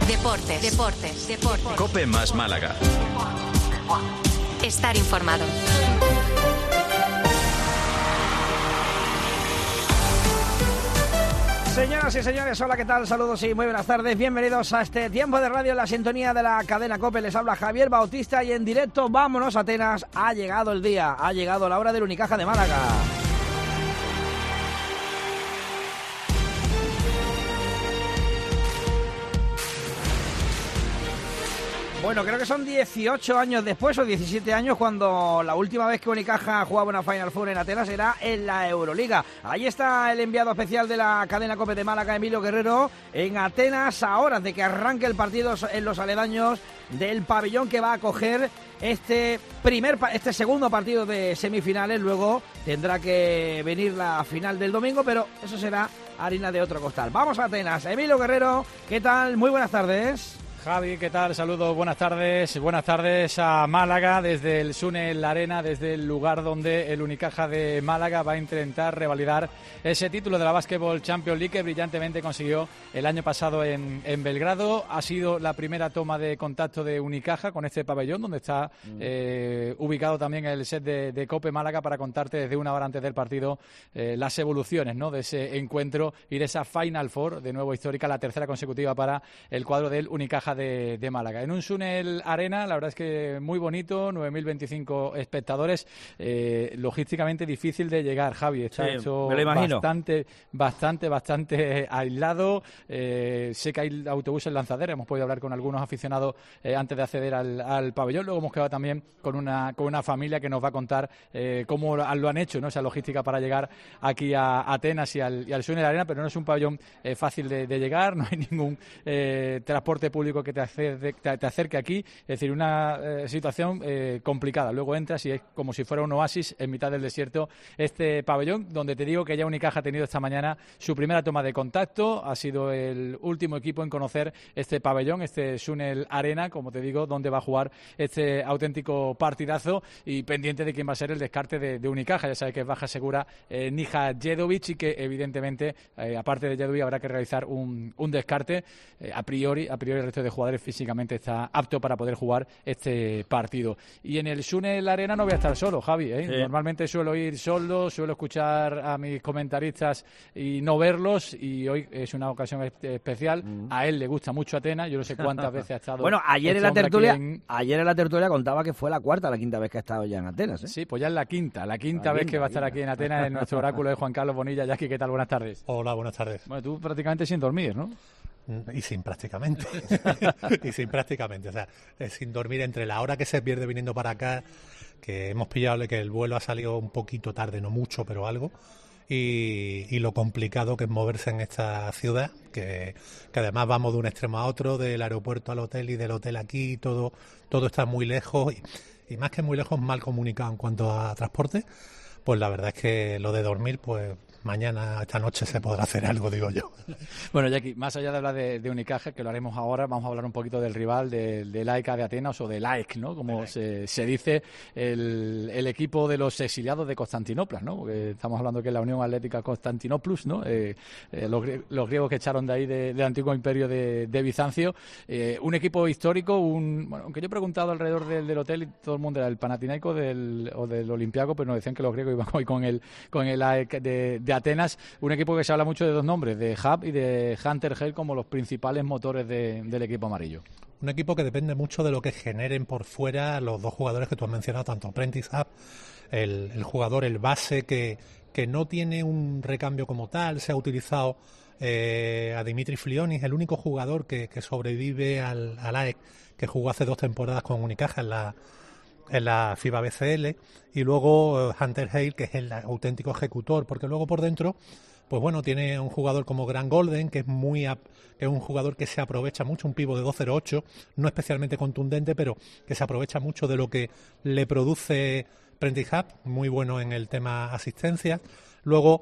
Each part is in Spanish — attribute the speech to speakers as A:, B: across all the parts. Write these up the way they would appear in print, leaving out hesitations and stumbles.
A: Deportes.
B: COPE más Málaga.
A: Estar informado.
C: Señoras y señores, hola, ¿qué tal? Saludos y muy buenas tardes. Bienvenidos a este tiempo de radio en la sintonía de la cadena COPE. Les habla Javier Bautista y en directo vámonos a Atenas. Ha llegado el día, ha llegado la hora del Unicaja de Málaga. Bueno, creo que son 18 años después o 17 años cuando la última vez que Unicaja jugaba una Final Four en Atenas era en la Euroliga. Ahí está el enviado especial de la cadena COPE de Málaga, Emilio Guerrero, en Atenas a horas de que arranque el partido en los aledaños del pabellón que va a acoger este segundo partido de semifinales. Luego tendrá que venir la final del domingo, pero eso será harina de otro costal. Vamos a Atenas. Emilio Guerrero, ¿qué tal? Muy buenas tardes.
D: Javi, ¿qué tal? Saludos, buenas tardes a Málaga desde el Sunel Arena, desde el lugar donde el Unicaja de Málaga va a intentar revalidar ese título de la Basketball Champions League que brillantemente consiguió el año pasado en Belgrado. Ha sido la primera toma de contacto de Unicaja con este pabellón donde está ubicado también el set de COPE Málaga para contarte desde una hora antes del partido las evoluciones, ¿no?, de ese encuentro y de esa Final Four, de nuevo histórica, la tercera consecutiva para el cuadro del Unicaja de Málaga. En un Sunel Arena, la verdad es que muy bonito, 9.025 espectadores, logísticamente difícil de llegar, Javi, está hecho bastante aislado. Sé que hay autobuses lanzadera, hemos podido hablar con algunos aficionados antes de acceder al pabellón. Luego hemos quedado también con una familia que nos va a contar cómo lo han hecho, ¿no?, esa logística para llegar aquí a Atenas y al Sunel Arena, pero no es un pabellón fácil de llegar, no hay ningún transporte público que te acerque aquí, es decir, una situación complicada. Luego entras y es como si fuera un oasis en mitad del desierto este pabellón, donde te digo que ya Unicaja ha tenido esta mañana su primera toma de contacto. Ha sido el último equipo en conocer este pabellón, este Sunel Arena, como te digo, donde va a jugar este auténtico partidazo, y pendiente de quién va a ser el descarte de Unicaja. Ya sabes que es baja segura Nija Jedovic y que evidentemente, aparte de Jedovic, habrá que realizar un descarte. A priori el resto de jugadores físicamente está apto para poder jugar este partido. Y en el Sunel Arena no voy a estar solo, Javi, ¿eh? Sí. Normalmente suelo ir solo, suelo escuchar a mis comentaristas y no verlos, y hoy es una ocasión especial. A él le gusta mucho Atenas, yo no sé cuántas veces ha estado.
C: Bueno, ayer en la tertulia contaba que fue la quinta vez que ha estado ya en Atenas, ¿eh?
D: Sí, pues ya es la quinta vez que va a estar aquí en Atenas, en nuestro oráculo de Juan Carlos Bonilla. Jackie, ¿qué tal? Buenas tardes.
E: Hola, buenas tardes.
D: Bueno, tú prácticamente sin dormir, ¿no?
E: Y sin prácticamente. O sea, sin dormir entre la hora que se pierde viniendo para acá, que hemos pillado que el vuelo ha salido un poquito tarde, no mucho, pero algo, y lo complicado que es moverse en esta ciudad, que además vamos de un extremo a otro, del aeropuerto al hotel y del hotel aquí, todo está muy lejos, y más que muy lejos, mal comunicado en cuanto a transporte. Pues la verdad es que lo de dormir, pues mañana, esta noche se podrá hacer algo, digo yo.
D: Bueno, Jackie, más allá de hablar de Unicaja, que lo haremos ahora, vamos a hablar un poquito del rival, del AEK de Atenas, o del AEK, ¿no?, como se dice, el equipo de los exiliados de Constantinopla, ¿no? Porque estamos hablando que es la Unión Atlética Constantinoplus, ¿no? Los griegos que echaron de ahí del antiguo imperio de Bizancio. Un equipo histórico, bueno, aunque yo he preguntado alrededor del hotel y todo el mundo era el Panathinaikos o del Olympiacos, pero nos decían que los griegos iban hoy con el AEK de Atenas, un equipo que se habla mucho de dos nombres, de Hub y de Hunter Hale, como los principales motores del equipo amarillo.
E: Un equipo que depende mucho de lo que generen por fuera los dos jugadores que tú has mencionado, tanto Prentice Hub, el jugador, el base, que no tiene un recambio como tal. Se ha utilizado a Dimitri Flionis, el único jugador que sobrevive al AEK, que jugó hace 2 temporadas con Unicaja en la FIBA BCL, y luego Hunter Hale, que es el auténtico ejecutor, porque luego por dentro, pues bueno, tiene un jugador como Grant Golden, que es un jugador que se aprovecha mucho, un pívot de 2.08, no especialmente contundente, pero que se aprovecha mucho de lo que le produce Prentice Hub, muy bueno en el tema asistencia. Luego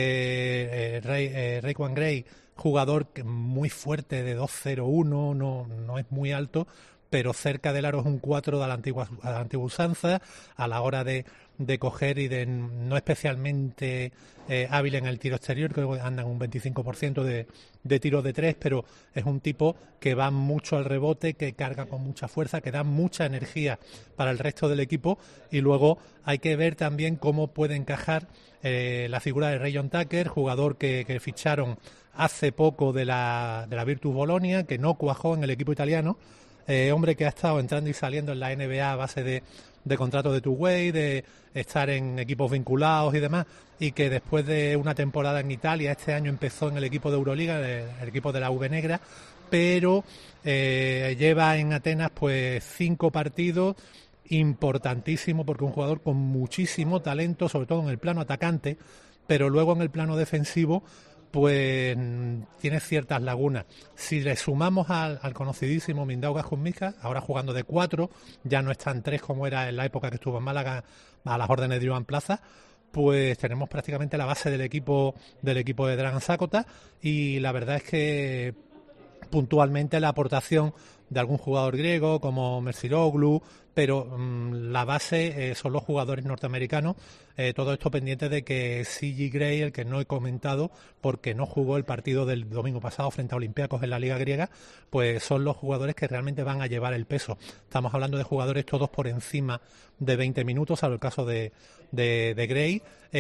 E: Raekwon Gray, jugador muy fuerte de 2.01, no es muy alto, pero cerca del aro es un 4 de la antigua usanza, a la hora de coger y de no especialmente hábil en el tiro exterior, creo que andan un 25% de tiros de 3, pero es un tipo que va mucho al rebote, que carga con mucha fuerza, que da mucha energía para el resto del equipo, y luego hay que ver también cómo puede encajar la figura de Rayon Tucker, jugador que ficharon hace poco de la Virtus Bolonia, que no cuajó en el equipo italiano, hombre que ha estado entrando y saliendo en la NBA a base de contratos de two-way, de estar en equipos vinculados y demás, y que después de una temporada en Italia, este año empezó en el equipo de Euroliga, el equipo de la V Negra, pero lleva en Atenas pues 5 partidos, importantísimo porque es un jugador con muchísimo talento, sobre todo en el plano atacante, pero luego en el plano defensivo pues tiene ciertas lagunas. Si le sumamos al conocidísimo Mindaugas Kuzminskas, ahora jugando de 4, ya no es tan 3 como era en la época que estuvo en Málaga a las órdenes de Iván Plaza, pues tenemos prácticamente la base del equipo de Dragan Sakota, y la verdad es que puntualmente la aportación de algún jugador griego como Merciroglu, pero la base son los jugadores norteamericanos, todo esto pendiente de que C.J. Gray, el que no he comentado porque no jugó el partido del domingo pasado frente a Olympiacos en la Liga Griega, pues son los jugadores que realmente van a llevar el peso. Estamos hablando de jugadores todos por encima de 20 minutos, salvo el caso de Gray,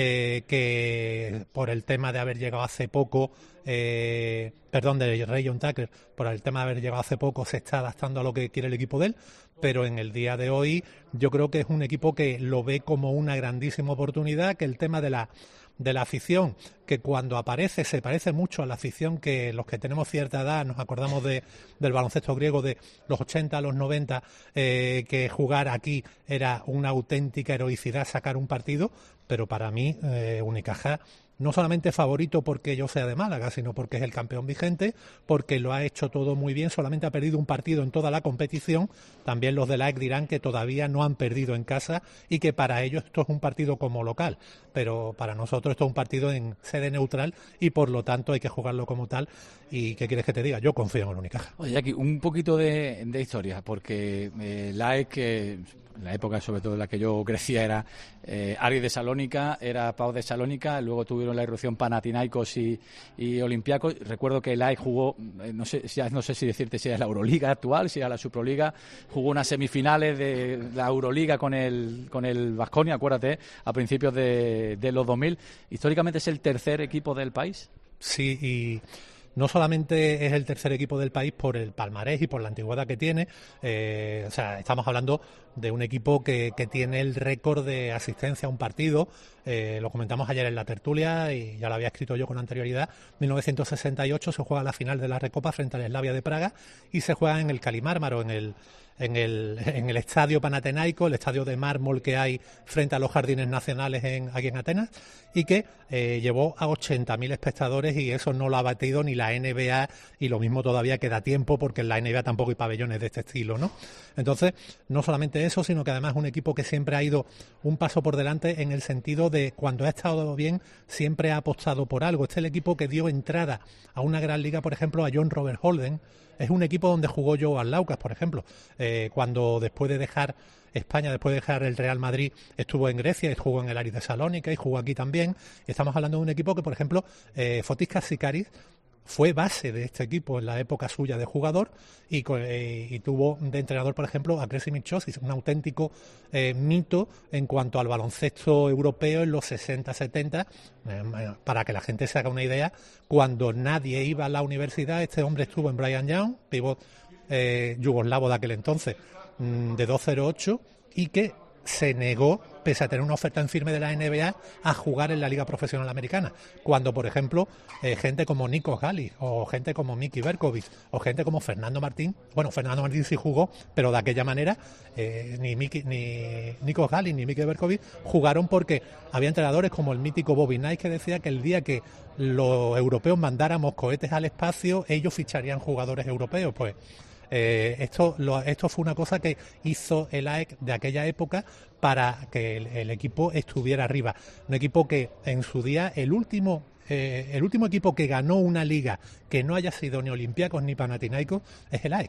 E: que por el tema de haber llegado hace poco, de Rayon Tucker, por el tema de haber llegado hace poco se está adaptando a lo que quiere el equipo de él, pero en el día de hoy yo creo que es un equipo que lo ve como una grandísima oportunidad, que el tema de la afición, que cuando aparece se parece mucho a la afición que los que tenemos cierta edad nos acordamos del baloncesto griego de los 80 a los 90, que jugar aquí era una auténtica heroicidad sacar un partido, pero para mí Unicaja no solamente favorito porque yo sea de Málaga, sino porque es el campeón vigente, porque lo ha hecho todo muy bien, solamente ha perdido un partido en toda la competición. También los de la AEK dirán que todavía no han perdido en casa y que para ellos esto es un partido como local, pero para nosotros esto es un partido en sede neutral y por lo tanto hay que jugarlo como tal. ¿Y qué quieres que te diga? Yo confío en el Unicaja.
D: Oye, aquí un poquito de historia, porque la AEK, en la época sobre todo en la que yo crecía, era Aris de Salónica, era Pau de Salónica, luego tuvieron la irrupción Panathinaikos y Olympiacos. Recuerdo que la AEK jugó, no sé si decirte si es la Euroliga actual, si era la Superliga, jugó unas semifinales de la Euroliga con el Baskonia, acuérdate, a principios de los 2000. Históricamente es el tercer equipo del país.
E: Sí, y no solamente es el tercer equipo del país por el palmarés y por la antigüedad que tiene, o sea, estamos hablando de un equipo que tiene el récord de asistencia a un partido, lo comentamos ayer en la tertulia y ya lo había escrito yo con anterioridad. 1968 se juega la final de la Recopa frente al Slavia de Praga y se juega en el Kalimármaro, en el estadio Panatenaico, el estadio de mármol que hay frente a los jardines nacionales aquí en Atenas, y que llevó a 80.000 espectadores, y eso no lo ha batido ni la NBA, y lo mismo todavía queda tiempo porque en la NBA tampoco hay pabellones de este estilo, ¿no? Entonces, no solamente eso, sino que además es un equipo que siempre ha ido un paso por delante en el sentido de cuando ha estado bien siempre ha apostado por algo. Este es el equipo que dio entrada a una gran liga, por ejemplo, a John Robert Holden. Es un equipo donde jugó Joe Laucas, por ejemplo, cuando después de dejar España, después de dejar el Real Madrid, estuvo en Grecia y jugó en el Aris de Salónica y jugó aquí también. Estamos hablando de un equipo que, por ejemplo, Fotis Katsikaris fue base de este equipo en la época suya de jugador y tuvo de entrenador, por ejemplo, a Kresimir Chosis, un auténtico mito en cuanto al baloncesto europeo en los 60-70. Para que la gente se haga una idea, cuando nadie iba a la universidad, este hombre estuvo en Brigham Young, pívot yugoslavo de aquel entonces, de 2.08, y que se negó, pese a tener una oferta en firme de la NBA, a jugar en la Liga Profesional Americana. Cuando, por ejemplo, gente como Nikos Galis, o gente como Miki Berkovic, o gente como Fernando Martín, bueno, Fernando Martín sí jugó, pero de aquella manera, ni Nikos Galis ni Miki Berkovic jugaron, porque había entrenadores como el mítico Bobby Knight que decía que el día que los europeos mandáramos cohetes al espacio, ellos ficharían jugadores europeos. Pues esto fue una cosa que hizo el AEK de aquella época para que el equipo estuviera arriba. Un equipo que en su día, el último equipo que ganó una liga que no haya sido ni Olympiacos ni Panathinaikos es el AEK.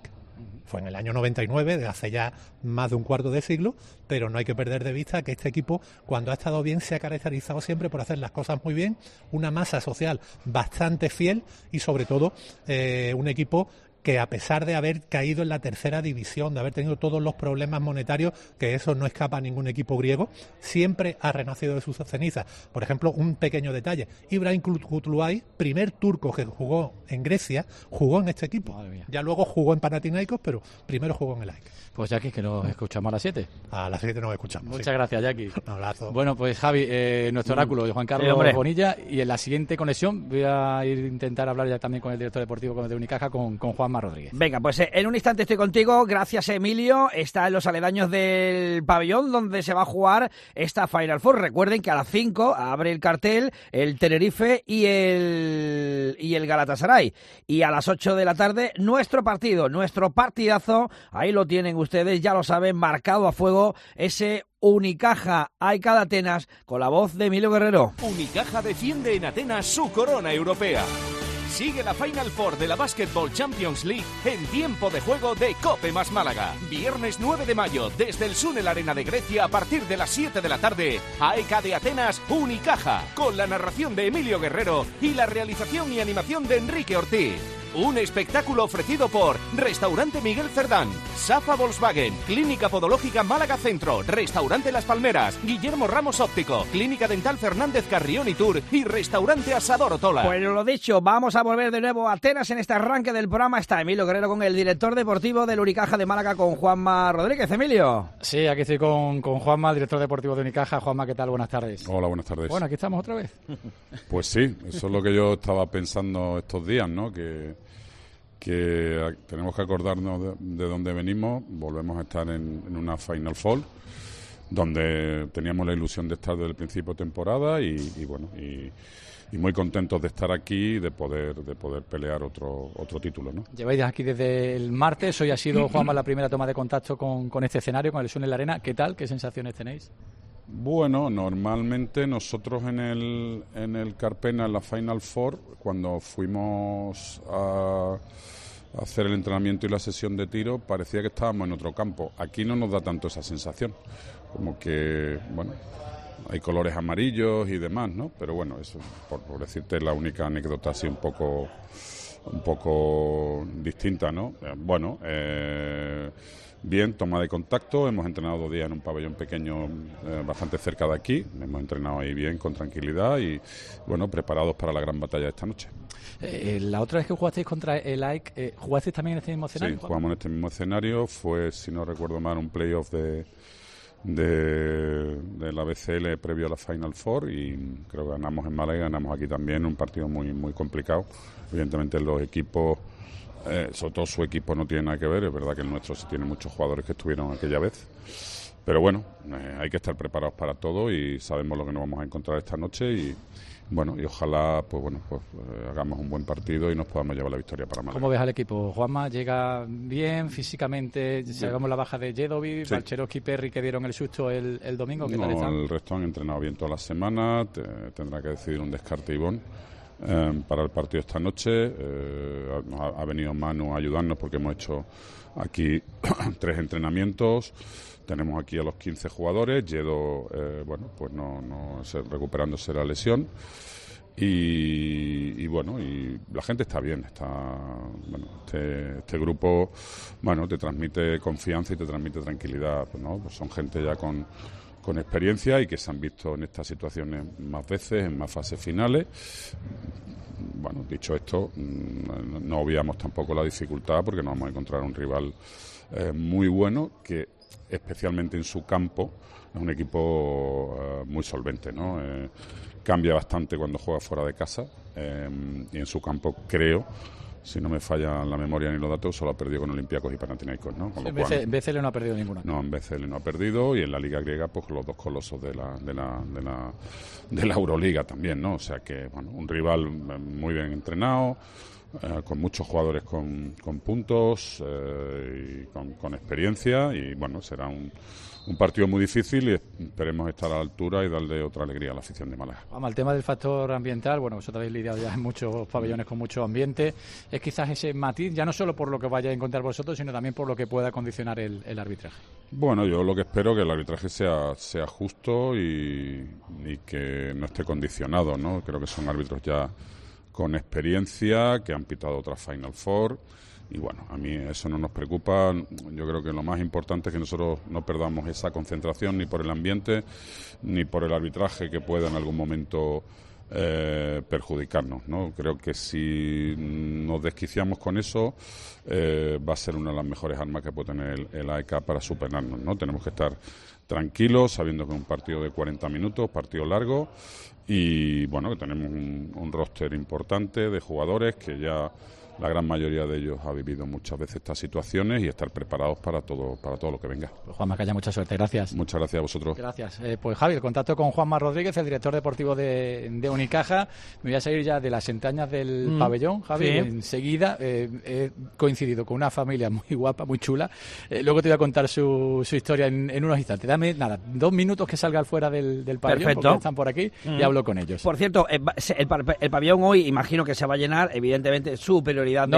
E: Fue en el año 99, de hace ya más de un cuarto de siglo, pero no hay que perder de vista que este equipo, cuando ha estado bien, se ha caracterizado siempre por hacer las cosas muy bien, una masa social bastante fiel y sobre todo un equipo que, a pesar de haber caído en la tercera división, de haber tenido todos los problemas monetarios, que eso no escapa a ningún equipo griego, siempre ha renacido de sus cenizas. Por ejemplo, un pequeño detalle: Ibrahim Kutluay, primer turco que jugó en Grecia, jugó en este equipo. Ya luego jugó en Panathinaikos, pero primero jugó en el AEK.
D: Pues Jackie, que nos escuchamos a las 7.
E: A las 7 nos escuchamos.
D: Muchas gracias, Jackie.
E: Un abrazo.
D: Bueno, pues Javi, nuestro oráculo, Juan Carlos Bonilla, y en la siguiente conexión voy a intentar hablar ya también con el director deportivo de Unicaja, con Juanma Rodríguez.
C: Venga, pues en un instante estoy contigo. Gracias, Emilio. Está en los aledaños del pabellón donde se va a jugar esta Final Four. Recuerden que a las 5 abre el cartel el Tenerife y el Galatasaray. Y a las 8 de la tarde nuestro partido, nuestro partidazo. Ahí lo tienen ustedes, ya lo saben, marcado a fuego, ese Unicaja AEK de Atenas, con la voz de Emilio Guerrero.
A: Unicaja defiende en Atenas su corona europea. Sigue la Final Four de la Basketball Champions League en tiempo de juego de Cope más Málaga. Viernes 9 de mayo, desde el Sunel Arena de Grecia, a partir de las 7 de la tarde. AEK de Atenas, Unicaja, con la narración de Emilio Guerrero y la realización y animación de Enrique Ortiz. Un espectáculo ofrecido por Restaurante Miguel Cerdán, Safa Volkswagen, Clínica Podológica Málaga Centro, Restaurante Las Palmeras, Guillermo Ramos Óptico, Clínica Dental Fernández Carrión y Tour y Restaurante Asador Otola.
C: Pues lo dicho, vamos a volver de nuevo a Atenas en este arranque del programa. Está Emilio Guerrero con el director deportivo del Unicaja de Málaga, con Juanma Rodríguez. Emilio.
D: Sí, aquí estoy con Juanma, el director deportivo de Unicaja. Juanma, ¿qué tal? Buenas tardes.
B: Hola, buenas tardes.
D: Bueno, aquí estamos otra vez.
B: Pues sí, eso es lo que yo estaba pensando estos días, ¿no? Que tenemos que acordarnos de dónde venimos. Volvemos a estar en una Final Four donde teníamos la ilusión de estar desde el principio de temporada y muy contentos de estar aquí y de poder pelear otro título, ¿no?
D: Lleváis aquí desde el martes. Hoy ha sido, Juanma, la primera toma de contacto con este escenario, con el Sunel Arena. ¿Qué tal? ¿Qué sensaciones tenéis?
B: Bueno, normalmente nosotros en el Carpena, en la Final Four, cuando fuimos a hacer el entrenamiento y la sesión de tiro, parecía que estábamos en otro campo. Aquí no nos da tanto esa sensación, como que, bueno, hay colores amarillos y demás, ¿no? Pero bueno, eso, por decirte, la única anécdota así un poco distinta, ¿no? Bien, toma de contacto. Hemos entrenado 2 días en un pabellón pequeño bastante cerca de aquí. Hemos entrenado ahí bien, con tranquilidad y, bueno, preparados para la gran batalla de esta noche.
D: La otra vez que jugasteis contra el AEK, ¿jugasteis también en este mismo escenario?
B: Sí, jugamos en este mismo escenario. Fue, si no recuerdo mal, un playoff de la BCL previo a la Final Four y creo que ganamos en Málaga y ganamos aquí también. Un partido muy, muy complicado. Evidentemente los equipos... sobre todo su equipo no tiene nada que ver, es verdad que el nuestro sí tiene muchos jugadores que estuvieron aquella vez, pero bueno, hay que estar preparados para todo y sabemos lo que nos vamos a encontrar esta noche y bueno, y ojalá pues hagamos un buen partido y nos podamos llevar la victoria para Málaga.
D: ¿Cómo ves al equipo? Juanma, ¿llega bien físicamente? Sabemos la baja de Jedovic,
B: sí.
D: Balcherovski y Perry, que dieron el susto el domingo. ¿Qué tal están?
B: El resto han entrenado bien toda la semana. Tendrá que decidir un descarte Ivonne para el partido esta noche. Ha venido Manu a ayudarnos porque hemos hecho aquí 3 entrenamientos. Tenemos aquí a los 15 jugadores. Yedo, pues no recuperándose la lesión. Y la gente está bien. Este grupo, te transmite confianza y te transmite tranquilidad, ¿no? Pues son gente ya con experiencia y que se han visto en estas situaciones más veces, en más fases finales. Bueno, dicho esto, no obviamos tampoco la dificultad porque nos vamos a encontrar un rival muy bueno que, especialmente en su campo, es un equipo muy solvente, ¿no? Cambia bastante cuando juega fuera de casa y en su campo, creo, si no me falla la memoria ni los datos, solo ha perdido con Olympiacos y Panathinaikos, ¿no?
D: En BCL no ha perdido ninguna.
B: No, en BCL no ha perdido y en la Liga Griega, pues los 2 colosos de la Euroliga también, ¿no? O sea que, un rival muy bien entrenado, con muchos jugadores con puntos y con experiencia, y bueno, será un partido muy difícil y esperemos estar a la altura y darle otra alegría a la afición de Málaga.
D: Vamos, el tema del factor ambiental, bueno, vosotros habéis lidiado ya en muchos pabellones con mucho ambiente, es quizás ese matiz, ya no solo por lo que vayáis a encontrar vosotros, sino también por lo que pueda condicionar el arbitraje.
B: Bueno, yo lo que espero es que el arbitraje sea justo y que no esté condicionado, ¿no? Creo que son árbitros ya con experiencia, que han pitado otras Final Four. Y bueno, a mí eso no nos preocupa. Yo creo que lo más importante es que nosotros no perdamos esa concentración ni por el ambiente ni por el arbitraje que pueda en algún momento perjudicarnos, ¿no? Creo que si nos desquiciamos con eso va a ser una de las mejores armas que puede tener el AEK para superarnos, ¿no? Tenemos que estar tranquilos, sabiendo que es un partido de 40 minutos, partido largo, y bueno, que tenemos un roster importante de jugadores que ya la gran mayoría de ellos ha vivido muchas veces estas situaciones y estar preparados para todo lo que venga.
D: Pues Juanma, que haya mucha suerte, gracias.
B: Muchas gracias a vosotros.
D: Gracias. Pues Javi, el contacto con Juanma Rodríguez, el director deportivo de Unicaja. Me voy a salir ya de las entrañas del pabellón, Javi. Sí. Enseguida he coincidido con una familia muy guapa, muy chula. Luego te voy a contar su historia en unos instantes. Dame, 2 minutos que salga fuera del pabellón.
C: Perfecto.
D: Porque están por aquí y hablo con ellos.
C: Por cierto, el pabellón hoy imagino que se va a llenar, evidentemente, superior.
D: No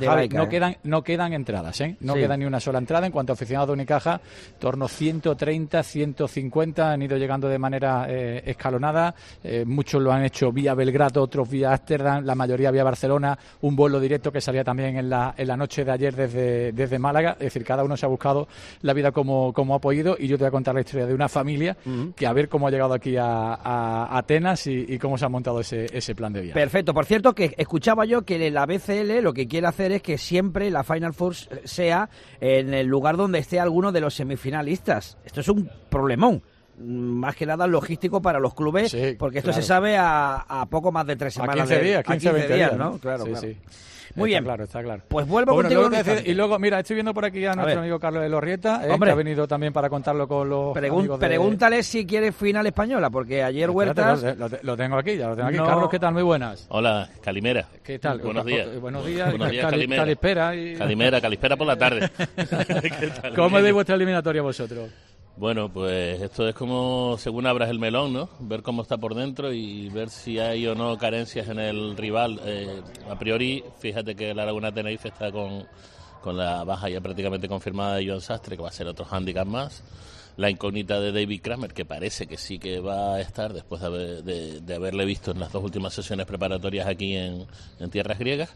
D: quedan entradas, ¿eh? No queda ni una sola entrada. En cuanto a aficionados de Unicaja, torno 130, 150 han ido llegando de manera escalonada. Muchos lo han hecho vía Belgrado, otros vía Ámsterdam, la mayoría vía Barcelona. Un vuelo directo que salía también en la noche de ayer desde Málaga. Es decir, cada uno se ha buscado la vida como ha podido, y yo te voy a contar la historia de una familia que a ver cómo ha llegado aquí a Atenas y cómo se ha montado ese plan de viaje.
C: Perfecto. Por cierto, que escuchaba yo que la BCL lo que quiere hacer es que siempre la Final Four sea en el lugar donde esté alguno de los semifinalistas. Esto es un problemón, más que nada logístico para los clubes, porque esto se sabe a poco más de 3 semanas.
D: A 15 días,
C: ¿no? Claro.
D: Sí.
C: Muy bien.
D: Está claro.
C: Pues vuelvo contigo.
D: Y luego, mira, estoy viendo por aquí a nuestro amigo Carlos de Lorrieta, que ha venido también para contarlo con los amigos de...
C: Pregúntale si quiere final española, porque ayer Huertas...
D: Lo tengo aquí. Carlos, ¿qué tal? Muy buenas.
F: Hola, Calimera.
D: ¿Qué tal?
F: Buenos días.
D: Buenos días,
F: Calimera. Calispera por la tarde.
D: ¿Qué tal? ¿Cómo veis vuestra eliminatoria vosotros?
F: Bueno, pues esto es como según abras el melón, ¿no? Ver cómo está por dentro y ver si hay o no carencias en el rival. A priori, fíjate que la Laguna Tenerife está con la baja ya prácticamente confirmada de Joan Sastre, que va a ser otro hándicap más. La incógnita de David Kramer, que parece que sí que va a estar después de haberle visto en las 2 últimas sesiones preparatorias aquí en tierras griegas.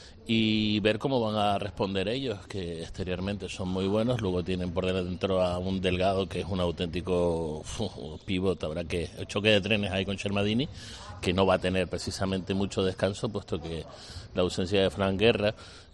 F: Y ver cómo van a responder ellos, que exteriormente son muy buenos. Luego tienen por dentro a un Delgado que es un auténtico pivot. Habrá que choque de trenes ahí con Shermadini, que no va a tener precisamente mucho descanso, puesto que la ausencia de Fran Guerra,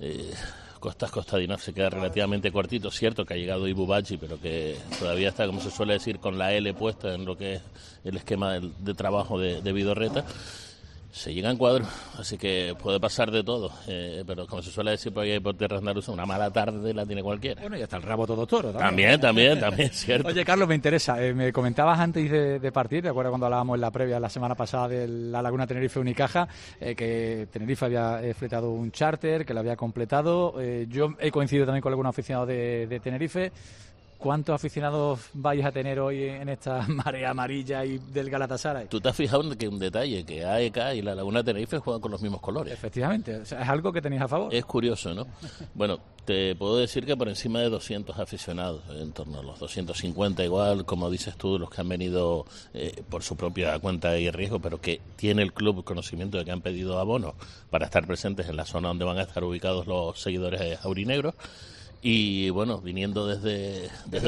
F: Kostadinov se queda relativamente cortito. Cierto que ha llegado Ibu Bachi, pero que todavía está, como se suele decir, con la L puesta en lo que es el esquema de trabajo de Vidorreta. Se llega en cuadro, así que puede pasar de todo, pero como se suele decir por ahí por tierras andaluzas, una mala tarde la tiene cualquiera.
D: Bueno, y hasta el rabo todo toro
F: también, cierto.
D: Oye, Carlos, me interesa, me comentabas antes de partir, ¿te acuerdas cuando hablábamos en la previa la semana pasada de la Laguna Tenerife Unicaja, que Tenerife había fletado un charter, que lo había completado? Yo he coincidido también con algún aficionado de Tenerife. ¿Cuántos aficionados vais a tener hoy en esta marea amarilla y del Galatasaray?
F: ¿Tú te has fijado en un detalle? Que AEK y la Laguna Tenerife juegan con los mismos colores.
D: Efectivamente, o sea, es algo que tenéis a favor.
F: Es curioso, ¿no? Bueno, te puedo decir que por encima de 200 aficionados, en torno a los 250 igual, como dices tú, los que han venido por su propia cuenta y riesgo, pero que tiene el club conocimiento de que han pedido abonos para estar presentes en la zona donde van a estar ubicados los seguidores aurinegros. Y bueno, viniendo desde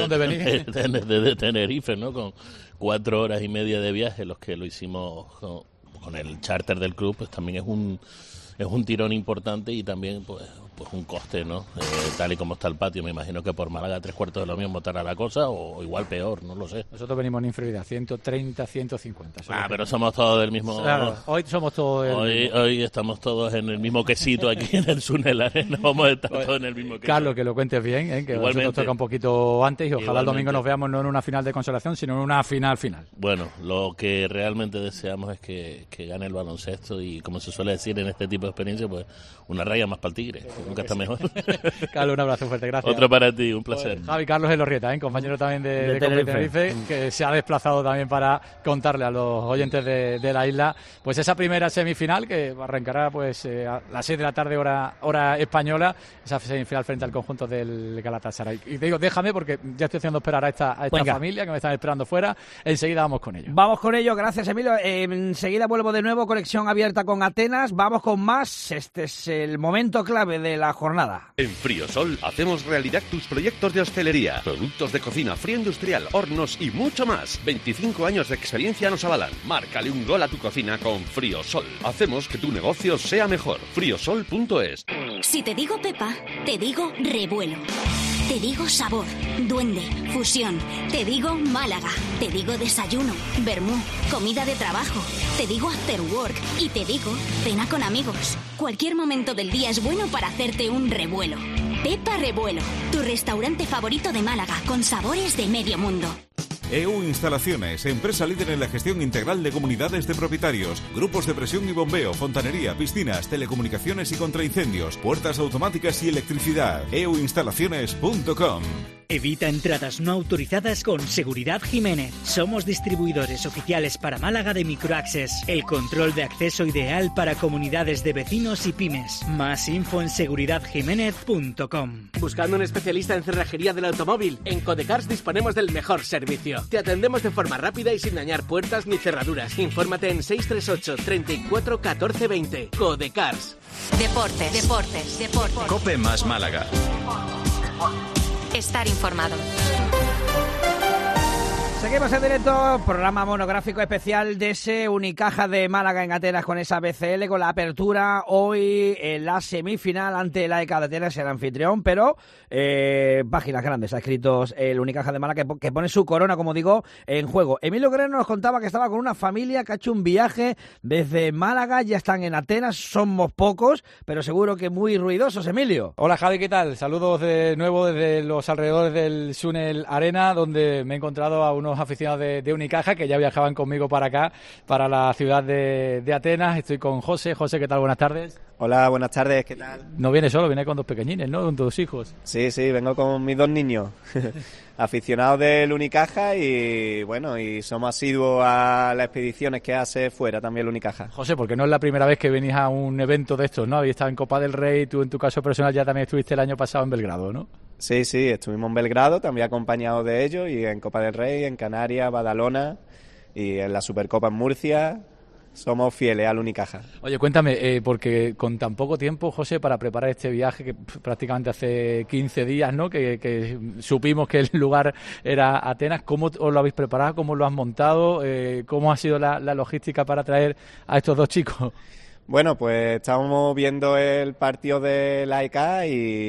F: Tenerife, ¿no? Con 4 horas y media de viaje, los que lo hicimos con el charter del club, pues también es un tirón importante y también pues un coste, ¿no? Tal y como está el patio, me imagino que por Málaga 3/4 de lo mismo estará la cosa, o igual peor, no lo sé.
D: Nosotros venimos en inferioridad, 130, 150.
F: Pero somos todos del mismo...
D: Claro, hoy somos todos...
F: Hoy estamos todos en el mismo quesito aquí en el Sunel Arena, vamos a estar todos en el mismo quesito.
D: Carlos, que lo cuentes bien, que igualmente nos toca un poquito antes y ojalá el domingo nos veamos no en una final de consolación, sino en una final.
F: Bueno, lo que realmente deseamos es que gane el baloncesto y, como se suele decir en este tipo tipo de experiencia, pues una raya más para el Tigre, que nunca está mejor.
D: Carlos, un abrazo fuerte, gracias.
F: Otro para ti, un placer.
D: Pues, Javi Carlos Elorrieta, compañero también de Tenerife, que se ha desplazado también para contarle a los oyentes de la isla pues esa primera semifinal que arrancará pues a las 6 de la tarde hora española, esa semifinal frente al conjunto del Galatasaray. Y te digo, déjame porque ya estoy haciendo esperar a esta familia que me están esperando fuera. Enseguida vamos con ello.
C: Vamos con ello, gracias Emilio. Enseguida vuelvo de nuevo, conexión abierta con Atenas. Vamos con más. Este es el momento clave de la jornada.
G: En Friosol hacemos realidad tus proyectos de hostelería, productos de cocina, frío industrial, hornos y mucho más. 25 años de experiencia nos avalan. Márcale un gol a tu cocina con Friosol. Hacemos que tu negocio sea mejor. Friosol.es.
H: Si te digo Pepa, te digo revuelo. Te digo sabor, duende, fusión. Te digo Málaga. Te digo desayuno, vermú, comida de trabajo. Te digo after work y te digo cena con amigos. Cualquier momento del día es bueno para hacerte un revuelo. Pepa Revuelo, tu restaurante favorito de Málaga con sabores de medio mundo.
I: EU Instalaciones, empresa líder en la gestión integral de comunidades de propietarios, grupos de presión y bombeo, fontanería, piscinas, telecomunicaciones y contraincendios, puertas automáticas y electricidad. euinstalaciones.com.
J: Evita entradas no autorizadas con Seguridad Jiménez. Somos distribuidores oficiales para Málaga de Microaccess, el control de acceso ideal para comunidades de vecinos y pymes. Más info en seguridadjiménez.com.
K: Buscando un especialista en cerrajería del automóvil, en Codecars disponemos del mejor servicio. Te atendemos de forma rápida y sin dañar puertas ni cerraduras. Infórmate en 638 34 14 20. Codecars.
L: Deportes.
M: COPE más Málaga.
L: Estar informado.
C: Seguimos en directo, programa monográfico especial de ese Unicaja de Málaga en Atenas con esa BCL, con la apertura hoy en la semifinal ante la EK de Atenas, el anfitrión, pero páginas grandes ha escrito el Unicaja de Málaga que pone su corona, como digo, en juego. Emilio Guerrero nos contaba que estaba con una familia que ha hecho un viaje desde Málaga, ya están en Atenas, somos pocos, pero seguro que muy ruidosos, Emilio.
D: Hola Javi, ¿qué tal? Saludos de nuevo desde los alrededores del Sunel Arena, donde me he encontrado a unos aficionados de Unicaja que ya viajaban conmigo para acá, para la ciudad de Atenas. Estoy con José. José, ¿qué tal? Buenas tardes.
N: Hola, buenas tardes, ¿qué tal?
D: No viene solo, viene con dos pequeñines, ¿no? Con tus hijos.
N: Sí, vengo con mis dos niños, aficionados del Unicaja y bueno, y somos asiduos a las expediciones que hace fuera también el Unicaja.
D: José, porque no es la primera vez que venís a un evento de estos, ¿no? Habéis estado en Copa del Rey, tú en tu caso personal ya también estuviste el año pasado en Belgrado, ¿no?
N: Sí, estuvimos en Belgrado, también acompañados de ellos, y en Copa del Rey, en Canarias, Badalona y en la Supercopa en Murcia. Somos fieles al Unicaja.
D: Oye, cuéntame, porque con tan poco tiempo, José, para preparar este viaje, que prácticamente hace 15 días, ¿no?, que supimos que el lugar era Atenas, ¿cómo os lo habéis preparado? ¿Cómo lo has montado? ¿Cómo ha sido la logística para traer a estos dos chicos?
N: Bueno, pues estábamos viendo el partido de la EK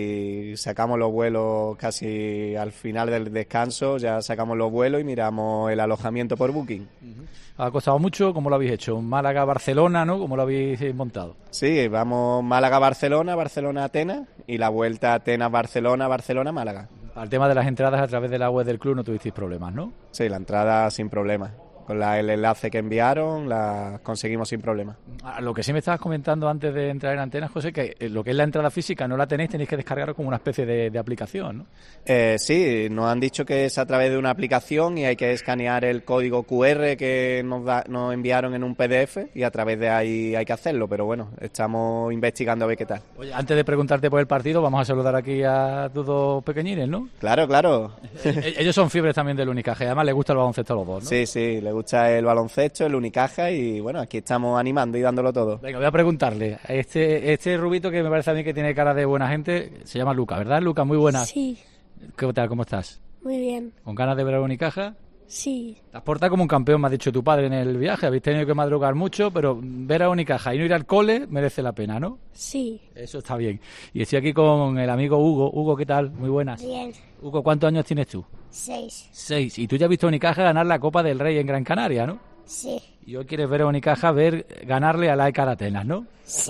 N: y sacamos los vuelos casi al final del descanso, ya sacamos los vuelos y miramos el alojamiento por Booking.
D: ¿Ha costado mucho? ¿Cómo lo habéis hecho? Málaga-Barcelona, ¿no? ¿Cómo lo habéis montado?
N: Sí, vamos Málaga-Barcelona, Barcelona-Atenas y la vuelta Atenas-Barcelona, Barcelona-Málaga.
D: Al tema de las entradas a través de la web del club no tuvisteis problemas, ¿no?
N: Sí, la entrada sin problemas. Con el enlace que enviaron la conseguimos sin problema.
D: Lo que sí me estabas comentando antes de entrar en Atenas, José, que lo que es la entrada física no la tenéis que descargaros como una especie de aplicación, ¿no?
N: Sí, nos han dicho que es a través de una aplicación y hay que escanear el código QR que nos enviaron en un PDF y a través de ahí hay que hacerlo, pero bueno, estamos investigando a ver qué tal.
D: Oye, antes de preguntarte por el partido, vamos a saludar aquí a tus dos pequeñines, ¿no?
N: Claro.
D: Ellos son fiebres también del Unicaja y además les gusta el baloncesto a los dos, ¿no?
N: Sí, les gusta el baloncesto, el Unicaja y bueno, aquí estamos animando y dándolo todo.
D: Venga, voy a preguntarle, este rubito que me parece a mí que tiene cara de buena gente, se llama Luca, ¿verdad, Luca? Muy buena.
O: Sí.
D: ¿Qué tal? ¿Cómo estás?
O: Muy bien.
D: ¿Con ganas de ver a Unicaja?
O: Sí.
D: Te has portado como un campeón, me ha dicho tu padre en el viaje, habéis tenido que madrugar mucho, pero ver a Unicaja y no ir al cole merece la pena, ¿no?
O: Sí.
D: Eso está bien. Y estoy aquí con el amigo Hugo. Hugo, ¿qué tal? Muy buenas.
O: Bien.
D: Hugo, ¿cuántos años tienes tú?
O: 6.
D: 6. Y tú ya has visto a Unicaja ganar la Copa del Rey en Gran Canaria, ¿no?
O: Sí.
D: Y hoy quieres ver a Unicaja ganarle a la EK de Atenas, ¿no?
O: Sí.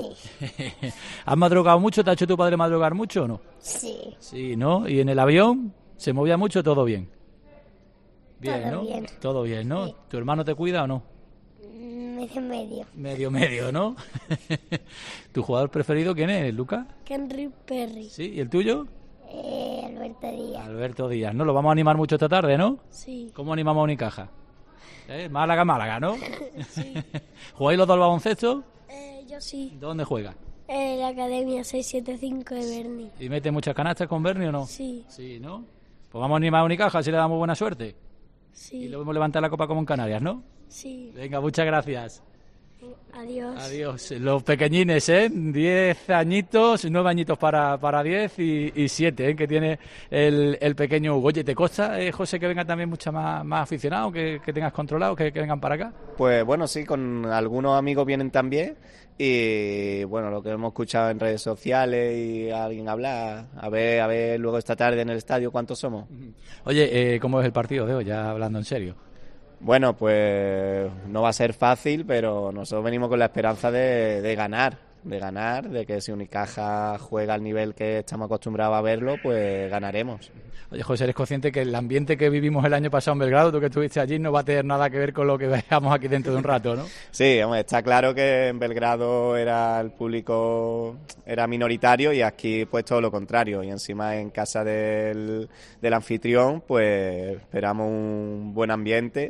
D: ¿Has madrugado mucho? ¿Te ha hecho tu padre madrugar mucho o no?
O: Sí.
D: Sí, ¿no? ¿Y en el avión se movía mucho? ¿Todo bien?
O: Bien,
D: todo
O: ¿no?
D: Bien. Todo bien, ¿no?
O: Sí.
D: ¿Tu hermano te cuida o no?
O: Me
L: Medio.
D: Medio, ¿no? ¿Tu jugador preferido quién es, Luca?
L: Henry Perry.
D: Sí, ¿y el tuyo?
L: Alberto Díaz.
D: Alberto Díaz, ¿no? Lo vamos a animar mucho esta tarde, ¿no?
L: Sí.
D: ¿Cómo animamos a Unicaja? Málaga, ¿no?
L: Sí.
D: ¿Jugáis los dos al baloncesto?
L: Yo sí.
D: ¿Dónde juega?
L: La Academia 675 de Berni.
D: ¿Y mete muchas canastas con Berni o no?
L: Sí.
D: Sí, ¿no? Pues vamos a animar a Unicaja, si le damos buena suerte.
L: Sí.
D: Y luego levantar la copa como en Canarias, ¿no?
L: Sí.
D: Venga, muchas gracias.
L: Adiós.
D: Adiós. Los pequeñines, 10 añitos, 9 añitos para 10 y 7, que tiene el pequeño Hugo. Oye, ¿te consta, José, que vengan también muchos más aficionados, que tengas controlado, que vengan para acá?
N: Pues bueno, sí, con algunos amigos vienen también y bueno, lo que hemos escuchado en redes sociales y alguien hablar, a ver luego esta tarde en el estadio cuántos somos.
D: Oye, ¿cómo es el partido de hoy, ya hablando en serio?
N: Bueno, pues no va a ser fácil, pero nosotros venimos con la esperanza de ganar, de que si Unicaja juega al nivel que estamos acostumbrados a verlo, pues ganaremos.
D: Oye, José, ¿eres consciente que el ambiente que vivimos el año pasado en Belgrado, tú que estuviste allí, no va a tener nada que ver con lo que veamos aquí dentro de un rato, ¿no?
N: Sí, hombre, está claro que en Belgrado el público era minoritario y aquí pues todo lo contrario. Y encima en casa del anfitrión pues esperamos un buen ambiente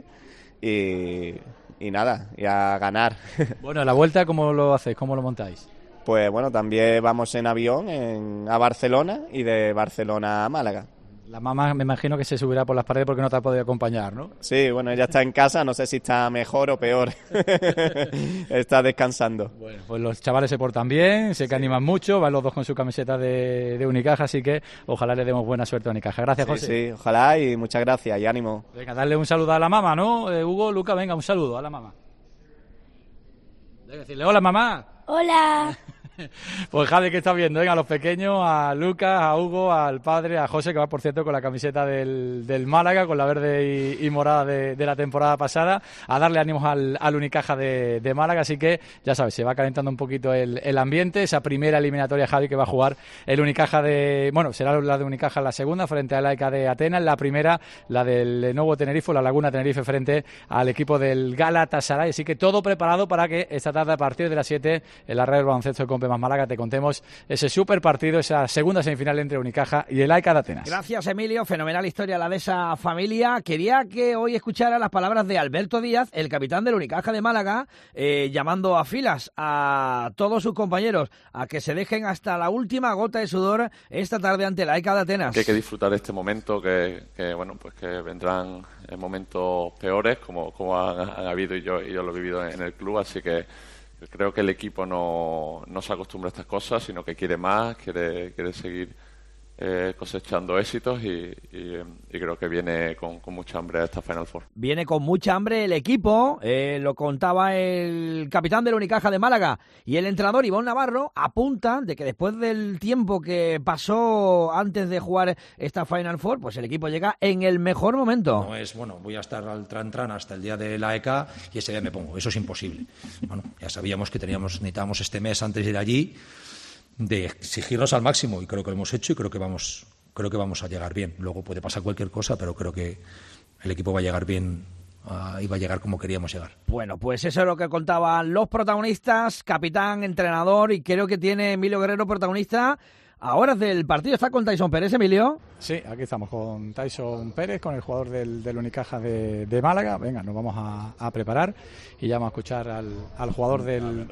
N: y nada, y a ganar.
D: Bueno, la vuelta, ¿cómo lo hacéis? ¿Cómo lo montáis?
N: Pues bueno, también vamos en avión a Barcelona y de Barcelona a Málaga.
D: La mamá me imagino que se subirá por las paredes porque no te ha podido acompañar, ¿no?
N: Sí, bueno, ella está en casa, no sé si está mejor o peor. Está descansando.
D: Bueno, pues los chavales se portan bien, sé que animan mucho, van los dos con su camiseta de Unicaja, así que ojalá le demos buena suerte a Unicaja. Gracias, José.
N: Sí, ojalá y muchas gracias y ánimo.
D: Venga, darle un saludo a la mamá, ¿no? Hugo, Luca, venga, un saludo a la mamá. Venga, decirle, hola, mamá.
L: Hola.
D: Pues Javi, ¿qué estás viendo? Venga, a los pequeños, a Lucas, a Hugo, al padre, a José, que va, por cierto, con la camiseta del Málaga, con la verde y morada de la temporada pasada, a darle ánimos al Unicaja de Málaga. Así que, ya sabes, se va calentando un poquito el ambiente. Esa primera eliminatoria, Javi, que va a jugar el Unicaja será la de Unicaja la segunda, frente a la ECA de Atenas. La primera, la del Lenovo Tenerife, la Laguna Tenerife, frente al equipo del Galatasaray. Así que todo preparado para que esta tarde, a partir de las 7, en la red del baloncesto de Cope más Málaga, te contemos ese super partido, esa segunda semifinal entre Unicaja y el AECA de Atenas.
C: Gracias, Emilio. Fenomenal historia la de esa familia. Quería que hoy escuchara las palabras de Alberto Díaz, el capitán del Unicaja de Málaga, llamando a filas a todos sus compañeros a que se dejen hasta la última gota de sudor esta tarde ante el AECA de Atenas.
O: Que hay que disfrutar este momento, que vendrán momentos peores, como han habido y yo lo he vivido en el club, así que creo que el equipo no se acostumbra a estas cosas, sino que quiere más, quiere seguir cosechando éxitos y creo que viene con mucha hambre a esta Final Four.
C: Viene con mucha hambre el equipo, lo contaba el capitán del Unicaja de Málaga y el entrenador Ivonne Navarro apunta de que después del tiempo que pasó antes de jugar esta Final Four, pues el equipo llega en el mejor momento.
P: No es, voy a estar al tran hasta el día de la ECA y ese día me pongo, eso es imposible. Bueno, ya sabíamos que necesitábamos este mes antes de ir allí de exigirnos al máximo y creo que lo hemos hecho y creo que vamos a llegar bien. Luego puede pasar cualquier cosa, pero creo que el equipo va a llegar bien y va a llegar como queríamos llegar.
C: Bueno, pues eso es lo que contaban los protagonistas, capitán, entrenador, y creo que tiene Emilio Guerrero protagonista a horas del partido. ¿Está con Tyson Pérez, Emilio?
D: Sí, aquí estamos con Tyson Pérez, con el jugador del Unicaja de Málaga. Venga, nos vamos a preparar y ya vamos a escuchar al jugador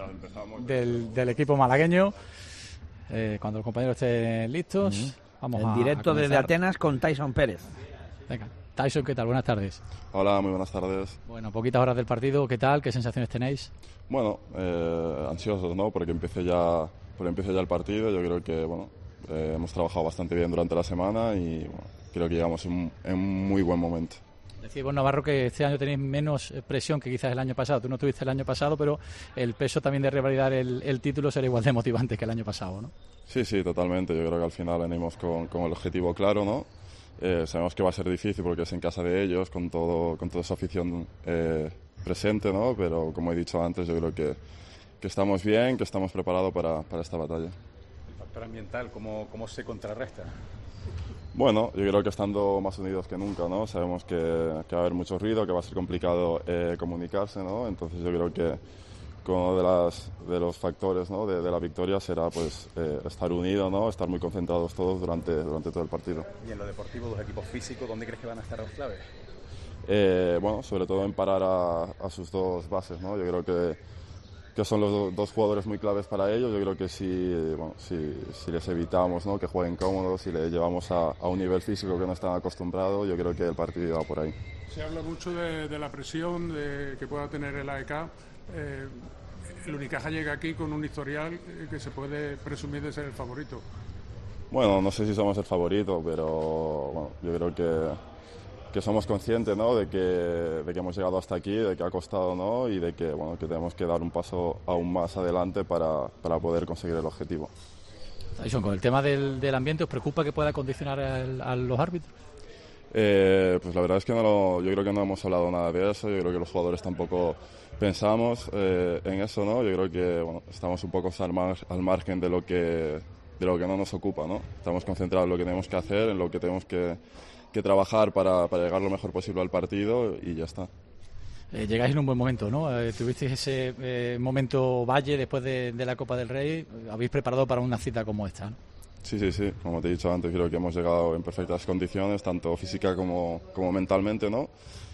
D: del equipo malagueño. Cuando los compañeros estén listos, vamos
C: en directo desde Atenas con Tyson Pérez.
D: Venga, Tyson, ¿qué tal? Buenas tardes.
Q: Hola, muy buenas tardes.
D: Bueno, poquitas horas del partido, ¿qué tal? ¿Qué sensaciones tenéis?
Q: Bueno, ansiosos, ¿no? Porque empiece ya el partido. Yo creo que, hemos trabajado bastante bien durante la semana y creo que llegamos en un muy buen momento.
D: Decís, Navarro, que este año tenéis menos presión que quizás el año pasado. Tú no tuviste el año pasado, pero el peso también de revalidar el título será igual de motivante que el año pasado, ¿no?
Q: Sí, totalmente. Yo creo que al final venimos con el objetivo claro, ¿no? Sabemos que va a ser difícil porque es en casa de ellos, con toda esa afición presente, ¿no? Pero como he dicho antes, yo creo que estamos bien, que estamos preparados para esta batalla.
R: ¿El factor ambiental cómo se contrarresta?
Q: Bueno, yo creo que estando más unidos que nunca, ¿no? Sabemos que va a haber mucho ruido, que va a ser complicado comunicarse, ¿no? Entonces yo creo que uno de los factores, ¿no? de la victoria será pues estar unidos, ¿no? Estar muy concentrados todos durante todo el partido.
R: Y en lo deportivo, los equipos físicos, ¿dónde crees que van a estar los claves?
Q: Bueno, sobre todo en parar a sus dos bases, ¿no? Yo creo que son los dos jugadores muy claves para ellos. Yo creo que si les evitamos, ¿no? que jueguen cómodos, si les llevamos a un nivel físico que no están acostumbrados, yo creo que el partido va por ahí.
S: Se habla mucho de la presión que pueda tener el AEK. El Unicaja llega aquí con un historial que se puede presumir de ser el favorito.
Q: Bueno, no sé si somos el favorito, pero bueno, yo creo que somos conscientes, ¿no? de que hemos llegado hasta aquí, de que ha costado, ¿no? y de que tenemos que dar un paso aún más adelante para poder conseguir el objetivo.
D: Tyson, con el tema del ambiente, ¿os preocupa que pueda condicionar a los árbitros?
Q: Pues la verdad es que yo creo que no hemos hablado nada de eso. Yo creo que los jugadores tampoco pensamos en eso, ¿no? Yo creo que estamos un poco al margen de lo que no nos ocupa, ¿no? Estamos concentrados en lo que tenemos que hacer, en lo que tenemos que trabajar para llegar lo mejor posible al partido y ya está.
D: Llegáis en un buen momento, ¿no? Tuvisteis ese momento valle después de la Copa del Rey. Habéis preparado para una cita como esta, ¿no?
Q: Sí. Como te he dicho antes, creo que hemos llegado en perfectas condiciones, tanto física como mentalmente, ¿no?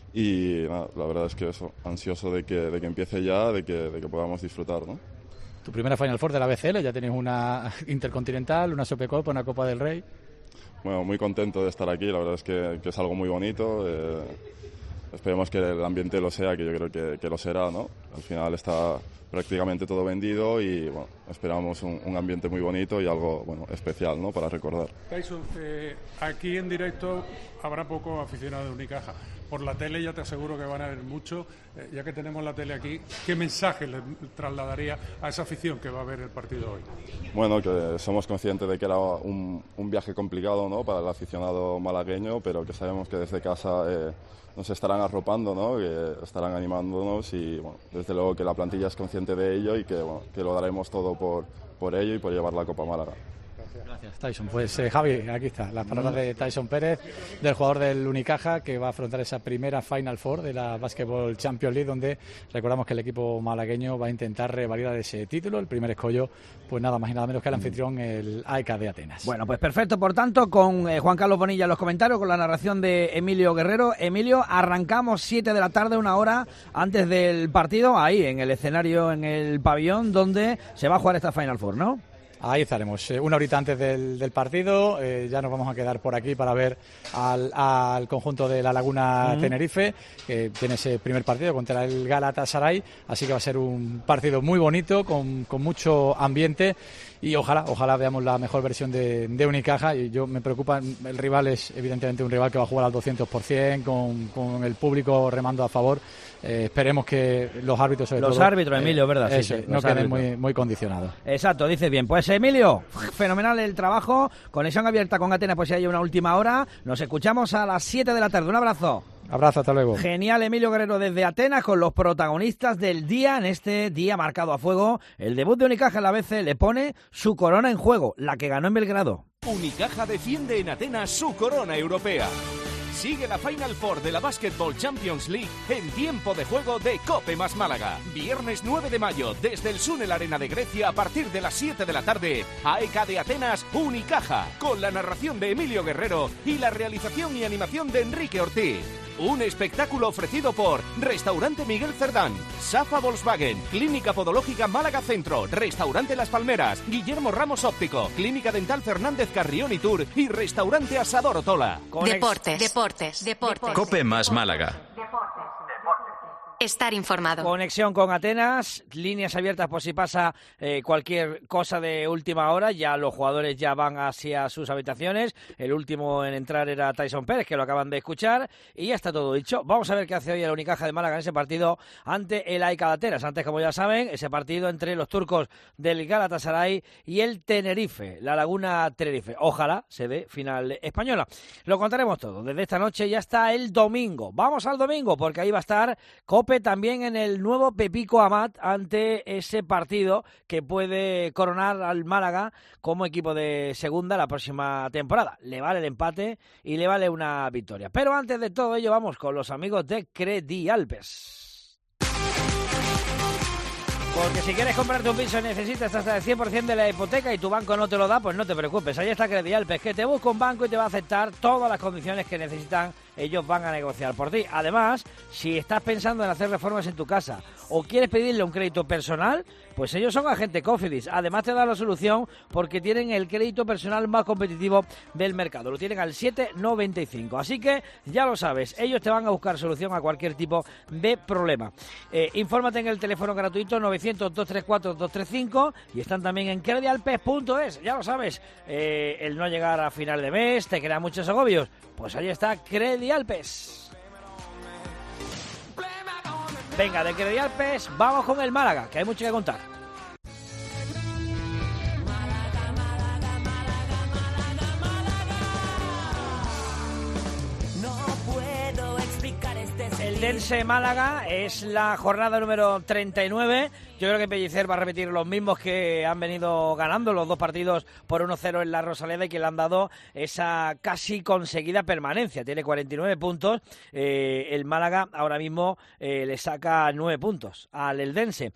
Q: Y nada, la verdad es que eso, ansioso de que empiece ya, de que podamos disfrutar, ¿no?
D: Tu primera Final Four de la BCL, ya tenéis una Intercontinental, una Supercopa, una Copa del Rey.
Q: Bueno, muy contento de estar aquí, la verdad es que es algo muy bonito. Esperemos que el ambiente lo sea, que yo creo que lo será, ¿no? Al final está prácticamente todo vendido y bueno, esperamos un ambiente muy bonito y algo especial, ¿no? para recordar.
S: Tyson, aquí en directo habrá pocos aficionados de Unicaja. Por la tele ya te aseguro que van a haber muchos. Ya que tenemos la tele aquí, ¿qué mensaje le trasladaría a esa afición que va a ver el partido hoy?
Q: Bueno, que somos conscientes de que era un viaje complicado, ¿no? para el aficionado malagueño, pero que sabemos que desde casa nos estarán arropando, ¿no? que estarán animándonos y desde luego que la plantilla es consciente de ello y que lo daremos todo por ello y por llevar la Copa Málaga.
D: Gracias, Tyson. Pues Javi, aquí está, las palabras de Tyson Pérez, del jugador del Unicaja, que va a afrontar esa primera Final Four de la Basketball Champions League, donde recordamos que el equipo malagueño va a intentar revalidar ese título. El primer escollo, pues nada más y nada menos que el anfitrión, el AEK de Atenas.
C: Bueno, pues perfecto, por tanto, con Juan Carlos Bonilla en los comentarios, con la narración de Emilio Guerrero. Emilio, arrancamos 7 de la tarde, una hora antes del partido, ahí en el escenario, en el pabellón, donde se va a jugar esta Final Four, ¿no?
D: Ahí estaremos, una horita antes del partido. Ya nos vamos a quedar por aquí para ver al conjunto de La Laguna Tenerife, que tiene ese primer partido contra el Galatasaray, así que va a ser un partido muy bonito, con mucho ambiente, y ojalá veamos la mejor versión de Unicaja. Y yo me preocupa, el rival es evidentemente un rival que va a jugar al 200%, con el público remando a favor. Esperemos que los árbitros,
C: Emilio, ¿verdad?
D: Eso, sí, no queden muy condicionados.
C: Exacto, dices bien. Pues Emilio, fenomenal el trabajo, conexión abierta con Atenas, pues si hay una última hora. Nos escuchamos a las 7 de la tarde. Un abrazo.
D: Abrazo, hasta luego.
C: Genial, Emilio Guerrero desde Atenas, con los protagonistas del día, en este día marcado a fuego. El debut de Unicaja en la BC le pone su corona en juego, la que ganó en Belgrado.
A: Unicaja defiende en Atenas su corona europea. Sigue la Final Four de la Basketball Champions League en tiempo de juego de Cope más Málaga. Viernes 9 de mayo, desde el Sunel Arena de Grecia, a partir de las 7 de la tarde, AEK de Atenas, Unicaja, con la narración de Emilio Guerrero y la realización y animación de Enrique Ortiz. Un espectáculo ofrecido por Restaurante Miguel Cerdán, Safa Volkswagen, Clínica Podológica Málaga Centro, Restaurante Las Palmeras, Guillermo Ramos Óptico, Clínica Dental Fernández Carrión y Tour y Restaurante Asador Otola.
H: Deportes.
M: Cope más Málaga.
H: Estar informado.
C: Conexión con Atenas, líneas abiertas por si pasa cualquier cosa de última hora. Ya los jugadores ya van hacia sus habitaciones. El último en entrar era Tyson Pérez, que lo acaban de escuchar. Y ya está todo dicho. Vamos a ver qué hace hoy el Unicaja de Málaga en ese partido ante el AEK de Atenas. Antes, como ya saben, ese partido entre los turcos del Galatasaray y el Tenerife, La Laguna Tenerife. Ojalá se dé final española. Lo contaremos todo desde esta noche y hasta el domingo. Vamos al domingo, porque ahí va a estar Copa COPE también en el nuevo Pepico Amat ante ese partido que puede coronar al Málaga como equipo de segunda la próxima temporada. Le vale el empate y le vale una victoria. Pero antes de todo ello vamos con los amigos de Credialpes. Porque si quieres comprarte un piso y necesitas hasta el 100% de la hipoteca y tu banco no te lo da, pues no te preocupes. Ahí está Credialpes, que te busca un banco y te va a aceptar todas las condiciones que necesitan. Ellos van a negociar por ti. Además, si estás pensando en hacer reformas en tu casa o quieres pedirle un crédito personal, pues ellos son agente Cofidis. Además te dan la solución porque tienen el crédito personal más competitivo del mercado. Lo tienen al 7,95. Así que ya lo sabes, ellos te van a buscar solución a cualquier tipo de problema. Infórmate en el teléfono gratuito 900-234-235 y están también en credialpes.es. Ya lo sabes, el no llegar a final de mes te crea muchos agobios. Pues ahí está Credialpes. Venga, de Credialpes vamos con el Málaga, que hay mucho que contar. El Dense Málaga es la jornada número 39. Yo creo que Pellicer va a repetir los mismos que han venido ganando los dos partidos por 1-0 en la Rosaleda y que le han dado esa casi conseguida permanencia. Tiene 49 puntos. El Málaga ahora mismo le saca 9 puntos al Eldense.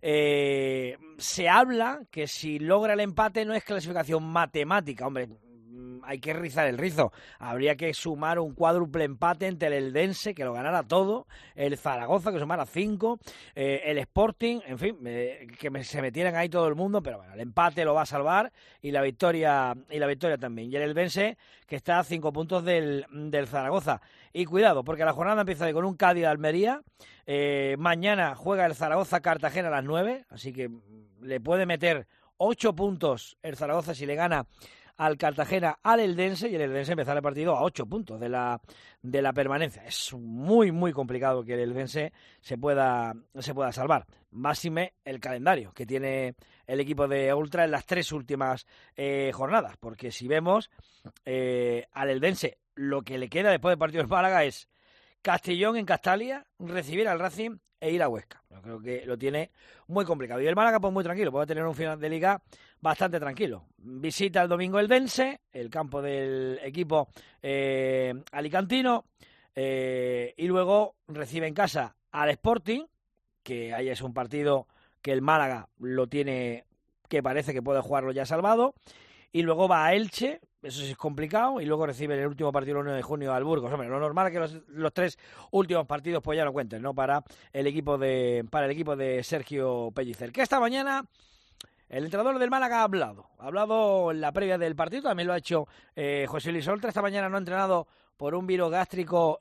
C: Se habla que si logra el empate no es clasificación matemática, hombre. Hay que rizar el rizo. Habría que sumar un cuádruple empate entre el Eldense, que lo ganara todo, el Zaragoza, que sumara 5, el Sporting, en fin, que se metieran ahí todo el mundo, pero bueno, el empate lo va a salvar y la victoria también. Y el Eldense, que está a 5 puntos del Zaragoza. Y cuidado, porque la jornada empieza hoy con un Cádiz de Almería. Mañana juega el Zaragoza-Cartagena a las 9, así que le puede meter 8 puntos el Zaragoza si le gana al Cartagena, al Eldense, y el Eldense empezar el partido a 8 puntos de la permanencia. Es muy, muy complicado que el Eldense se pueda salvar. Máxime el calendario que tiene el equipo de Ultra en las 3 últimas jornadas, porque si vemos al Eldense, lo que le queda después del partido del Málaga es Castellón en Castalia, recibir al Racing e ir a Huesca. Yo creo que lo tiene muy complicado. Y el Málaga, pues muy tranquilo, puede tener un final de liga bastante tranquilo. Visita el domingo el Dense, el campo del equipo alicantino, y luego recibe en casa al Sporting, que ahí es un partido que el Málaga lo tiene, que parece que puede jugarlo ya salvado, y luego va a Elche, eso sí es complicado, y luego recibe el último partido el 1 de junio al Burgos. Hombre, lo normal es que los 3 últimos partidos pues ya no cuenten, ¿no? Para el equipo de Sergio Pellicer. Que esta mañana el entrenador del Málaga ha hablado en la previa del partido, también lo ha hecho José Luis Oltra. Esta mañana no ha entrenado por un virus gástrico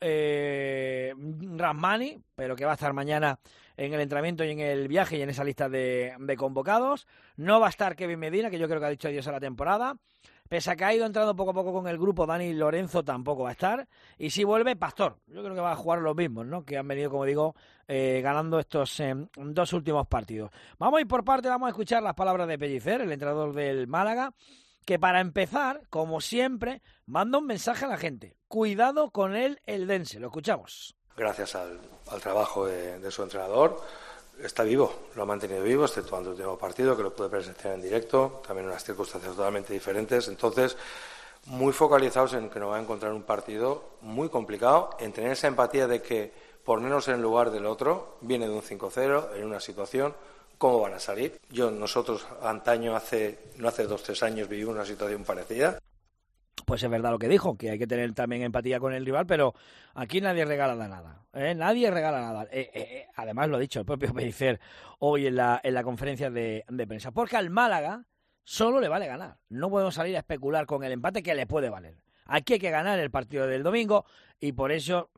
C: Rasmani, pero que va a estar mañana en el entrenamiento y en el viaje y en esa lista de convocados. No va a estar Kevin Medina, que yo creo que ha dicho adiós a la temporada. Pese a que ha ido entrando poco a poco con el grupo, Dani Lorenzo tampoco va a estar. Y si vuelve, Pastor. Yo creo que va a jugar los mismos, ¿no? Que han venido, como digo, ganando estos 2 últimos partidos. Vamos a ir por parte, vamos a escuchar las palabras de Pellicer, el entrenador del Málaga, que para empezar, como siempre, manda un mensaje a la gente. Cuidado con el Eldense. Lo escuchamos.
T: Gracias al trabajo de su entrenador, está vivo, lo ha mantenido vivo, exceptuando el último partido, que lo pude presenciar en directo, también en unas circunstancias totalmente diferentes. Entonces, muy focalizados en que nos va a encontrar un partido muy complicado, en tener esa empatía de que ponernos en el lugar del otro, viene de un 5-0, en una situación, ¿cómo van a salir? Nosotros antaño, no hace 2-3 años, vivimos una situación parecida.
C: Pues es verdad lo que dijo, que hay que tener también empatía con el rival, pero aquí nadie regala nada, nadie regala nada. Además lo ha dicho el propio Pellicer hoy en la conferencia de prensa, porque al Málaga solo le vale ganar. No podemos salir a especular con el empate, que le puede valer. Aquí hay que ganar el partido del domingo y por eso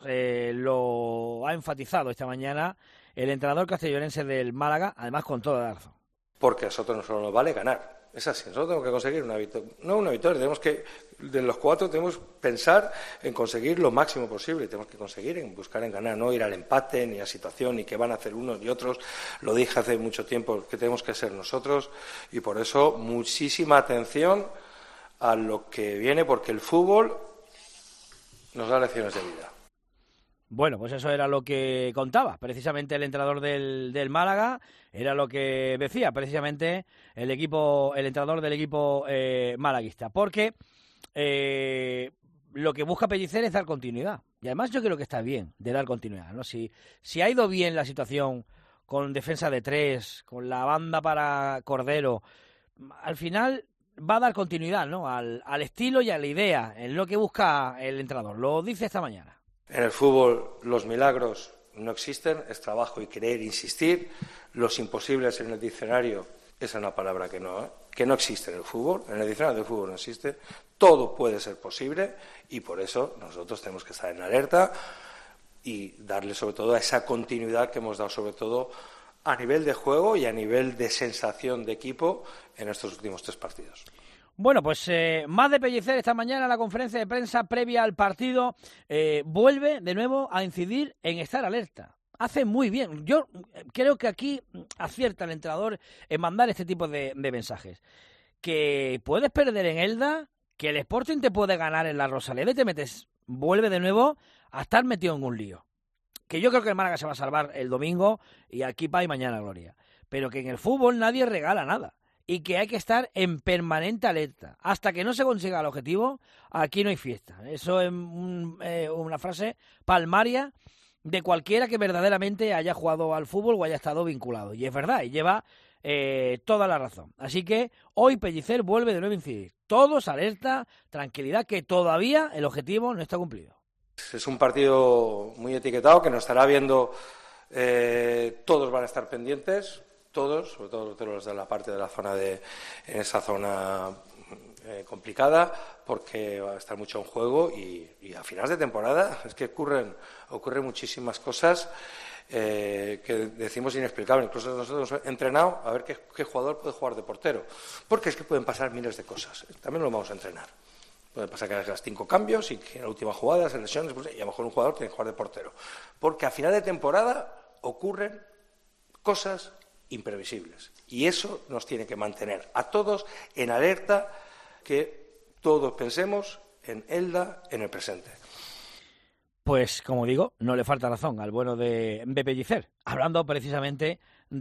C: lo ha enfatizado esta mañana el entrenador castellonense del Málaga, además con toda la razón.
T: Porque a nosotros no solo nos vale ganar. Es así, nosotros tenemos que conseguir una victoria, tenemos que, de los 4 tenemos que pensar en conseguir lo máximo posible, tenemos que conseguir en buscar en ganar, no ir al empate, ni a situación, ni que van a hacer unos y otros. Lo dije hace mucho tiempo que tenemos que ser nosotros y por eso muchísima atención a lo que viene, porque el fútbol nos da lecciones de vida.
C: Bueno, pues eso era lo que contaba precisamente el entrenador del Málaga, era lo que decía precisamente el entrenador del equipo malaguista, porque lo que busca Pellicer es dar continuidad, y además yo creo que está bien de dar continuidad, ¿no? Si ha ido bien la situación con defensa de 3, con la banda para Cordero, al final va a dar continuidad, ¿no? Al estilo y a la idea, en lo que busca el entrenador, lo dice esta mañana.
T: En el fútbol los milagros no existen, es trabajo y querer insistir. Los imposibles en el diccionario, esa es una palabra que no existe en el fútbol, en el diccionario del fútbol no existe. Todo puede ser posible y por eso nosotros tenemos que estar en alerta y darle sobre todo a esa continuidad que hemos dado sobre todo a nivel de juego y a nivel de sensación de equipo en estos últimos 3 partidos.
C: Bueno, pues más de Pellicer esta mañana en la conferencia de prensa previa al partido. Vuelve de nuevo a incidir en estar alerta. Hace muy bien. Yo creo que aquí acierta el entrenador en mandar este tipo de mensajes. Que puedes perder en Elda, que el Sporting te puede ganar en la Rosaleda y te metes, vuelve de nuevo a estar metido en un lío. Que yo creo que el Málaga se va a salvar el domingo y aquí pa' y mañana gloria. Pero que en el fútbol nadie regala nada. Y que hay que estar en permanente alerta. Hasta que no se consiga el objetivo, aquí no hay fiesta. Eso es una frase palmaria de cualquiera que verdaderamente haya jugado al fútbol o haya estado vinculado. Y es verdad, y lleva toda la razón. Así que hoy Pellicer vuelve de nuevo a incidir. Todos alerta, tranquilidad, que todavía el objetivo no está cumplido.
T: Es un partido muy etiquetado que nos estará viendo, todos van a estar pendientes. Todos, sobre todo los de la parte de la zona en esa zona complicada, porque va a estar mucho en juego y a finales de temporada es que ocurren muchísimas cosas que decimos inexplicables. Incluso nosotros hemos entrenado a ver qué jugador puede jugar de portero, porque es que pueden pasar miles de cosas. También lo vamos a entrenar. Puede pasar que hagas 5 cambios y que en la última jugada se lesiones y a lo mejor un jugador tiene que jugar de portero, porque a final de temporada ocurren cosas imprevisibles. Y eso nos tiene que mantener a todos en alerta, que todos pensemos en Elda en el presente.
C: Pues, como digo, no le falta razón al bueno de Pellicer. Hablando precisamente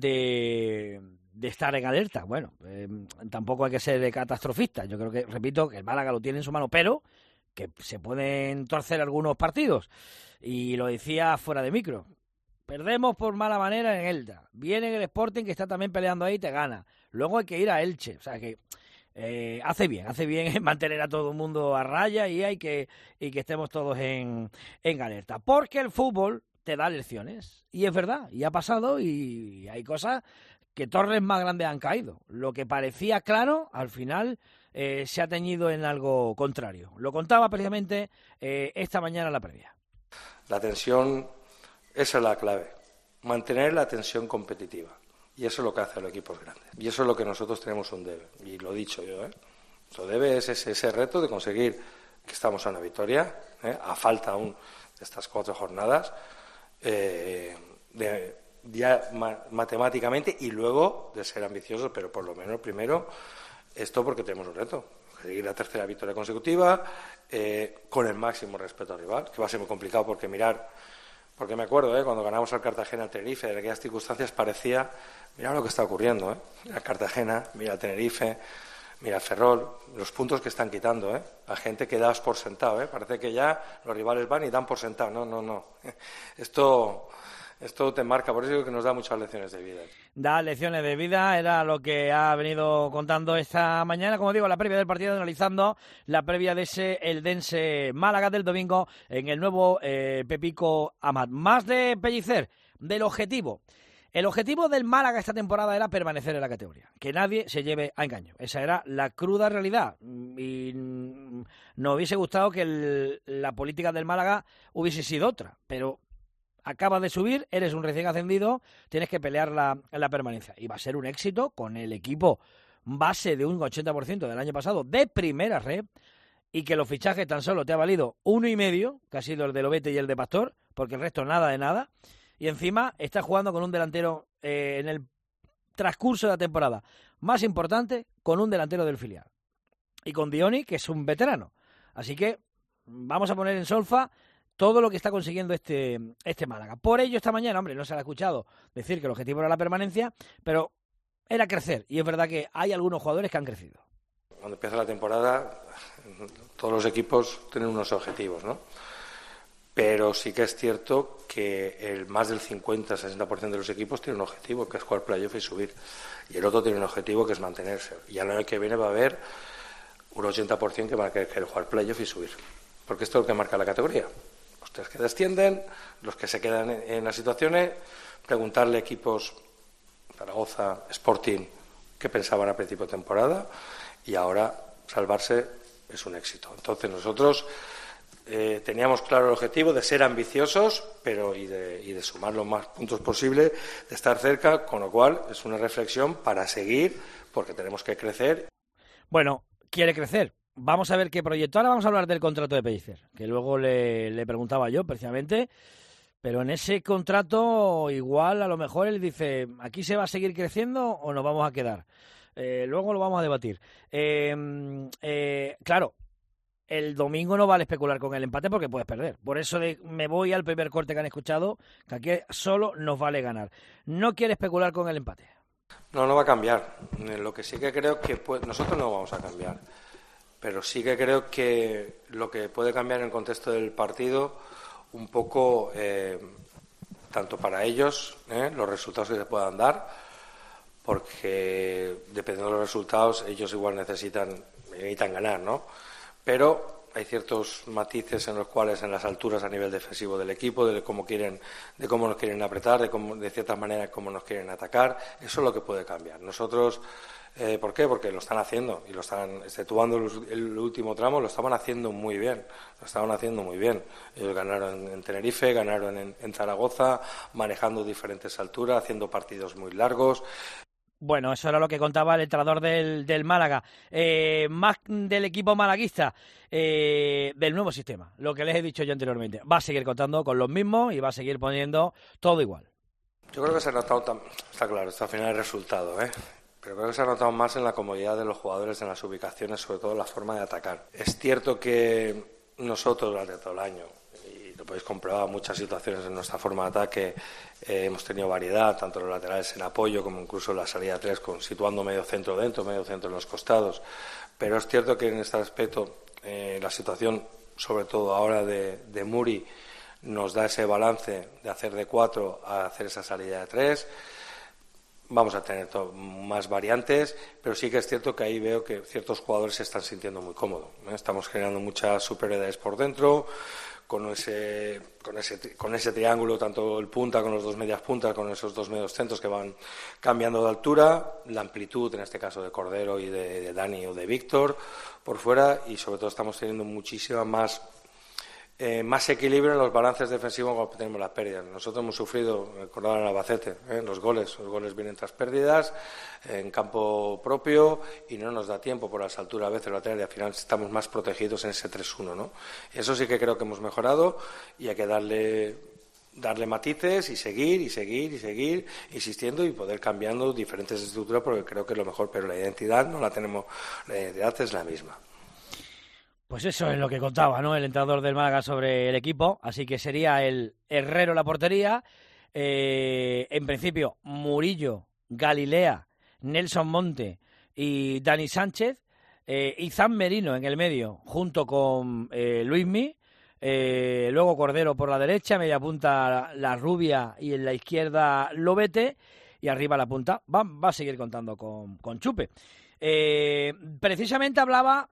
C: de estar en alerta. Bueno, tampoco hay que ser catastrofista. Yo creo que, repito, que el Málaga lo tiene en su mano, pero que se pueden torcer algunos partidos. Y lo decía fuera de micro. Perdemos por mala manera en Elda. Viene el Sporting, que está también peleando ahí, y te gana. Luego hay que ir a Elche. O sea que hace bien en mantener a todo el mundo a raya y que estemos todos en alerta. Porque el fútbol te da lecciones. Y es verdad, y ha pasado, y hay cosas que torres más grandes han caído. Lo que parecía claro, al final se ha teñido en algo contrario. Lo contaba precisamente esta mañana en la previa.
T: La tensión... Esa es la clave, mantener la tensión competitiva. Y eso es lo que hace a los equipos grandes. Y eso es lo que nosotros tenemos un debe. Y lo he dicho yo, Nuestro debe es ese reto de conseguir que estamos a una victoria, a falta aún de estas 4 jornadas, ya matemáticamente, y luego de ser ambiciosos, pero por lo menos primero esto, porque tenemos un reto. Conseguir la 3ª victoria consecutiva, con el máximo respeto al rival, que va a ser muy complicado porque Porque me acuerdo, cuando ganamos al Cartagena al Tenerife, en aquellas circunstancias parecía, mira lo que está ocurriendo, Mira el Cartagena, mira el Tenerife, mira el Ferrol, los puntos que están quitando, a gente que das por sentado, Parece que ya los rivales van y dan por sentado. No. Esto te marca, por eso digo que nos da muchas lecciones de vida.
C: Da lecciones de vida, era lo que ha venido contando esta mañana, como digo, la previa del partido, analizando la previa de ese Eldense Málaga del domingo en el nuevo Pepico Amat. Más de Pellicer, del objetivo. El objetivo del Málaga esta temporada era permanecer en la categoría, que nadie se lleve a engaño. Esa era la cruda realidad. Y nos hubiese gustado que la política del Málaga hubiese sido otra, pero acabas de subir, eres un recién ascendido, tienes que pelear la permanencia. Y va a ser un éxito con el equipo base de un 80% del año pasado de primera red, y que los fichajes tan solo te ha valido 1,5, que ha sido el de Lobete y el de Pastor, porque el resto nada de nada. Y encima está jugando con un delantero en el transcurso de la temporada más importante, con un delantero del filial. Y con Dioni, que es un veterano. Así que vamos a poner en solfa todo lo que está consiguiendo este Málaga. Por ello, esta mañana, hombre, no se le ha escuchado decir que el objetivo era la permanencia, pero era crecer. Y es verdad que hay algunos jugadores que han crecido.
T: Cuando empieza la temporada, todos los equipos tienen unos objetivos, ¿no? Pero sí que es cierto que el más del 50-60% de los equipos tiene un objetivo, que es jugar playoff y subir. Y el otro tiene un objetivo, que es mantenerse. Y al año que viene va a haber un 80% que va a querer jugar playoff y subir. Porque esto es lo que marca la categoría. Los tres que descienden, los que se quedan en las situaciones, preguntarle a equipos, Zaragoza, Sporting, qué pensaban a principio de temporada, y ahora salvarse es un éxito. Entonces nosotros teníamos claro el objetivo de ser ambiciosos, pero y de sumar los más puntos posible, de estar cerca, con lo cual es una reflexión para seguir, porque tenemos que crecer.
C: Bueno, quiere crecer. Vamos a ver qué proyecto. Ahora vamos a hablar del contrato de Pellicer, que luego le preguntaba yo precisamente, pero en ese contrato igual a lo mejor él dice, ¿aquí se va a seguir creciendo o nos vamos a quedar? Luego lo vamos a debatir. Claro, el domingo no vale especular con el empate porque puedes perder. Por eso me voy al primer corte que han escuchado, que aquí solo nos vale ganar. No quiere especular con el empate.
T: No va a cambiar. Lo que sí que creo que nosotros no vamos a cambiar. Pero sí que creo que lo que puede cambiar en el contexto del partido, un poco, tanto para ellos, los resultados que se puedan dar, porque dependiendo de los resultados, ellos igual necesitan ganar, ¿no? Pero hay ciertos matices en los cuales en las alturas a nivel defensivo del equipo, de cómo nos quieren apretar, de ciertas maneras cómo nos quieren atacar, eso es lo que puede cambiar. Nosotros, ¿por qué? Porque lo están haciendo y lo están, exceptuando el último tramo, lo estaban haciendo muy bien. Ellos ganaron en Tenerife, ganaron en Zaragoza, manejando diferentes alturas, haciendo partidos muy largos.
C: Bueno, eso era lo que contaba el entrenador del Málaga. Más del equipo malaguista, del nuevo sistema, lo que les he dicho yo anteriormente. Va a seguir contando con los mismos y va a seguir poniendo todo igual.
T: Yo creo que se ha notado, está claro, esto al final es resultado, pero creo que se ha notado más en la comodidad de los jugadores, en las ubicaciones, sobre todo en la forma de atacar. Es cierto que nosotros durante todo el año, y lo podéis comprobar, muchas situaciones en nuestra forma de ataque, hemos tenido variedad, tanto los laterales en apoyo como incluso la salida 3, situando medio centro dentro, medio centro en los costados. Pero es cierto que en este aspecto la situación, sobre todo ahora de Muri, nos da ese balance de hacer de 4 a hacer esa salida de 3. Vamos a tener más variantes, pero sí que es cierto que ahí veo que ciertos jugadores se están sintiendo muy cómodos. Estamos generando muchas superioridades por dentro, con ese triángulo, tanto el punta con los dos medias puntas, con esos dos medios centros que van cambiando de altura, la amplitud, en este caso de Cordero y de Dani o de Víctor, por fuera, y sobre todo estamos teniendo muchísima más equilibrio en los balances defensivos cuando tenemos las pérdidas. Nosotros hemos sufrido, recordad en Albacete, los goles vienen tras pérdidas en campo propio y no nos da tiempo por las alturas a veces laterales, y al final estamos más protegidos en ese 3-1, ¿no? Eso sí que creo que hemos mejorado y hay que darle matices y seguir insistiendo y poder cambiando diferentes estructuras, porque creo que es lo mejor, pero la identidad no la tenemos, la identidad es la misma.
C: Pues eso es lo que contaba, ¿no?, el entrenador del Málaga sobre el equipo. Así que sería el Herrero la portería. En principio, Murillo, Galilea, Nelson Monte y Dani Sánchez. Izan Merino en el medio, junto con Luismi. Luego Cordero por la derecha, media punta la Rubia y en la izquierda Lobete. Y arriba la punta va a seguir contando con Chupe. Precisamente hablaba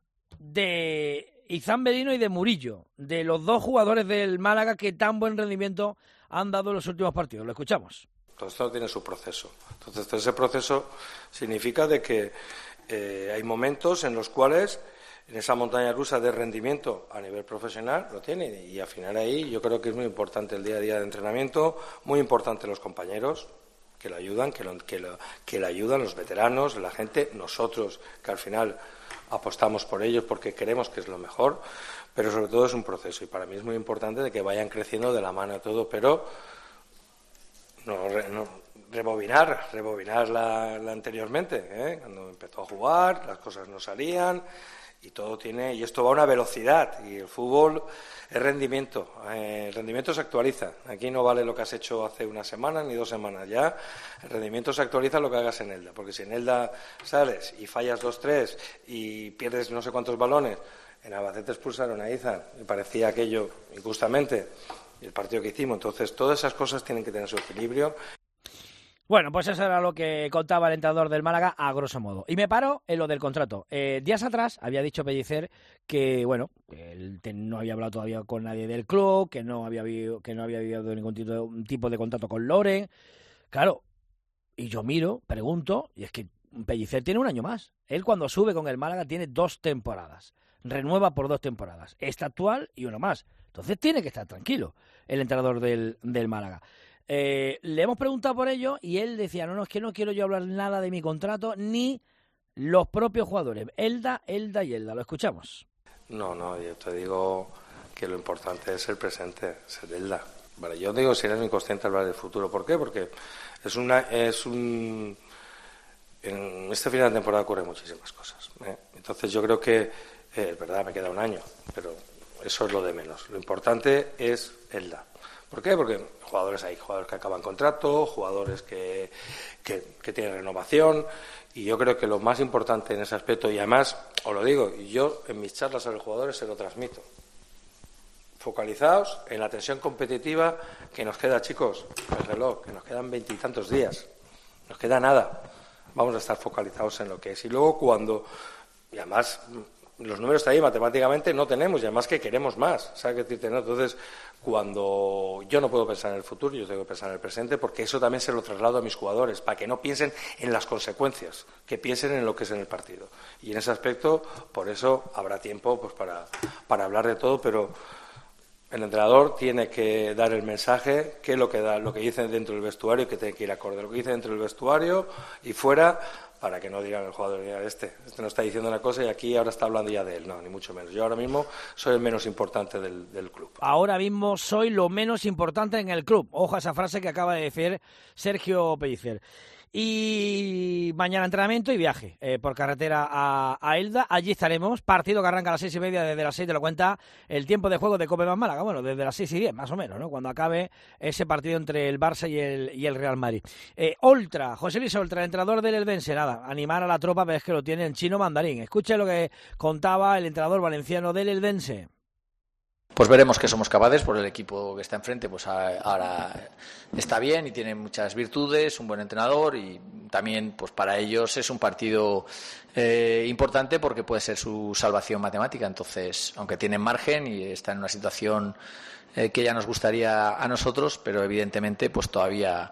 C: de Izan Merino y de Murillo, de los dos jugadores del Málaga que tan buen rendimiento han dado en los últimos partidos. Lo escuchamos.
T: Todo esto tiene su proceso. Entonces, ese proceso significa de que hay momentos en los cuales en esa montaña rusa de rendimiento a nivel profesional lo tiene, y al final ahí yo creo que es muy importante el día a día de entrenamiento, muy importante los compañeros que le ayudan, que le ayudan los veteranos, la gente, nosotros que al final apostamos por ellos porque creemos que es lo mejor, pero sobre todo es un proceso y para mí es muy importante de que vayan creciendo de la mano de todo, pero rebobinar la anteriormente, cuando empezó a jugar las cosas no salían y todo tiene, y esto va a una velocidad, y el fútbol es rendimiento, el rendimiento se actualiza. Aquí no vale lo que has hecho hace una semana ni 2 semanas, ya el rendimiento se actualiza lo que hagas en Elda, porque si en Elda sales y fallas 2-3 y pierdes no sé cuántos balones, en Albacete expulsaron a Izan y parecía aquello injustamente el partido que hicimos. Entonces todas esas cosas tienen que tener su equilibrio.
C: Bueno, pues eso era lo que contaba el entrenador del Málaga a grosso modo. Y me paro en lo del contrato. Días atrás había dicho Pellicer que, bueno, que él no había hablado todavía con nadie del club, que no había habido ningún tipo de contrato con Loren. Claro, y yo miro, pregunto, y es que Pellicer tiene 1 año más. Él cuando sube con el Málaga tiene 2 temporadas. Renueva por 2 temporadas. Esta actual y 1 más. Entonces tiene que estar tranquilo el entrenador del Málaga. Le hemos preguntado por ello y él decía, no, es que no quiero yo hablar nada de mi contrato ni los propios jugadores. Elda y Elda. Lo escuchamos.
T: No, yo te digo que lo importante es el presente, es el Elda. Vale, yo digo, si eres inconsciente hablar del futuro. ¿Por qué? Porque en este final de temporada ocurren muchísimas cosas, ¿eh? Entonces yo creo que, es verdad, me queda 1 año, pero eso es lo de menos. Lo importante es Elda. ¿Por qué? Porque hay jugadores que acaban contrato, jugadores que tienen renovación, y yo creo que lo más importante en ese aspecto, y además, os lo digo, y yo en mis charlas a los jugadores se lo transmito, focalizaos en la tensión competitiva que nos queda, chicos, el reloj, que nos quedan 20 y tantos días, nos queda nada, vamos a estar focalizados en lo que es, y luego y además los números está ahí, matemáticamente no tenemos, y además que queremos más, ¿sabes qué decirte? ¿No? Entonces, cuando yo no puedo pensar en el futuro, yo tengo que pensar en el presente, porque eso también se lo traslado a mis jugadores, para que no piensen en las consecuencias, que piensen en lo que es en el partido. Y en ese aspecto, por eso habrá tiempo pues para hablar de todo, pero el entrenador tiene que dar el mensaje, que es lo que dice dentro del vestuario, y que tiene que ir acorde a lo que dice dentro del vestuario y fuera, para que no digan el jugador, mira, este no está diciendo una cosa y aquí ahora está hablando ya de él. No, ni mucho menos. Yo ahora mismo soy el menos importante del club.
C: Ahora mismo soy lo menos importante en el club. Ojo a esa frase que acaba de decir Sergio Pellicer. Y mañana entrenamiento y viaje por carretera a Elda. Allí estaremos. Partido que arranca a las 6:30. Desde las 6 te lo cuenta el tiempo de juego de Cope más Málaga. Bueno, desde las 6:10 más o menos, ¿no? Cuando acabe ese partido entre el Barça y el Real Madrid. Oltra, José Luis Oltra, entrenador del Eldense. Nada, animar a la tropa, pero es que lo tiene en chino mandarín. Escuche lo que contaba el entrenador valenciano del Eldense.
U: Pues veremos que somos capaces, por el equipo que está enfrente, pues ahora está bien y tiene muchas virtudes, un buen entrenador, y también pues para ellos es un partido importante porque puede ser su salvación matemática. Entonces, aunque tienen margen y están en una situación que ya nos gustaría a nosotros, pero evidentemente pues todavía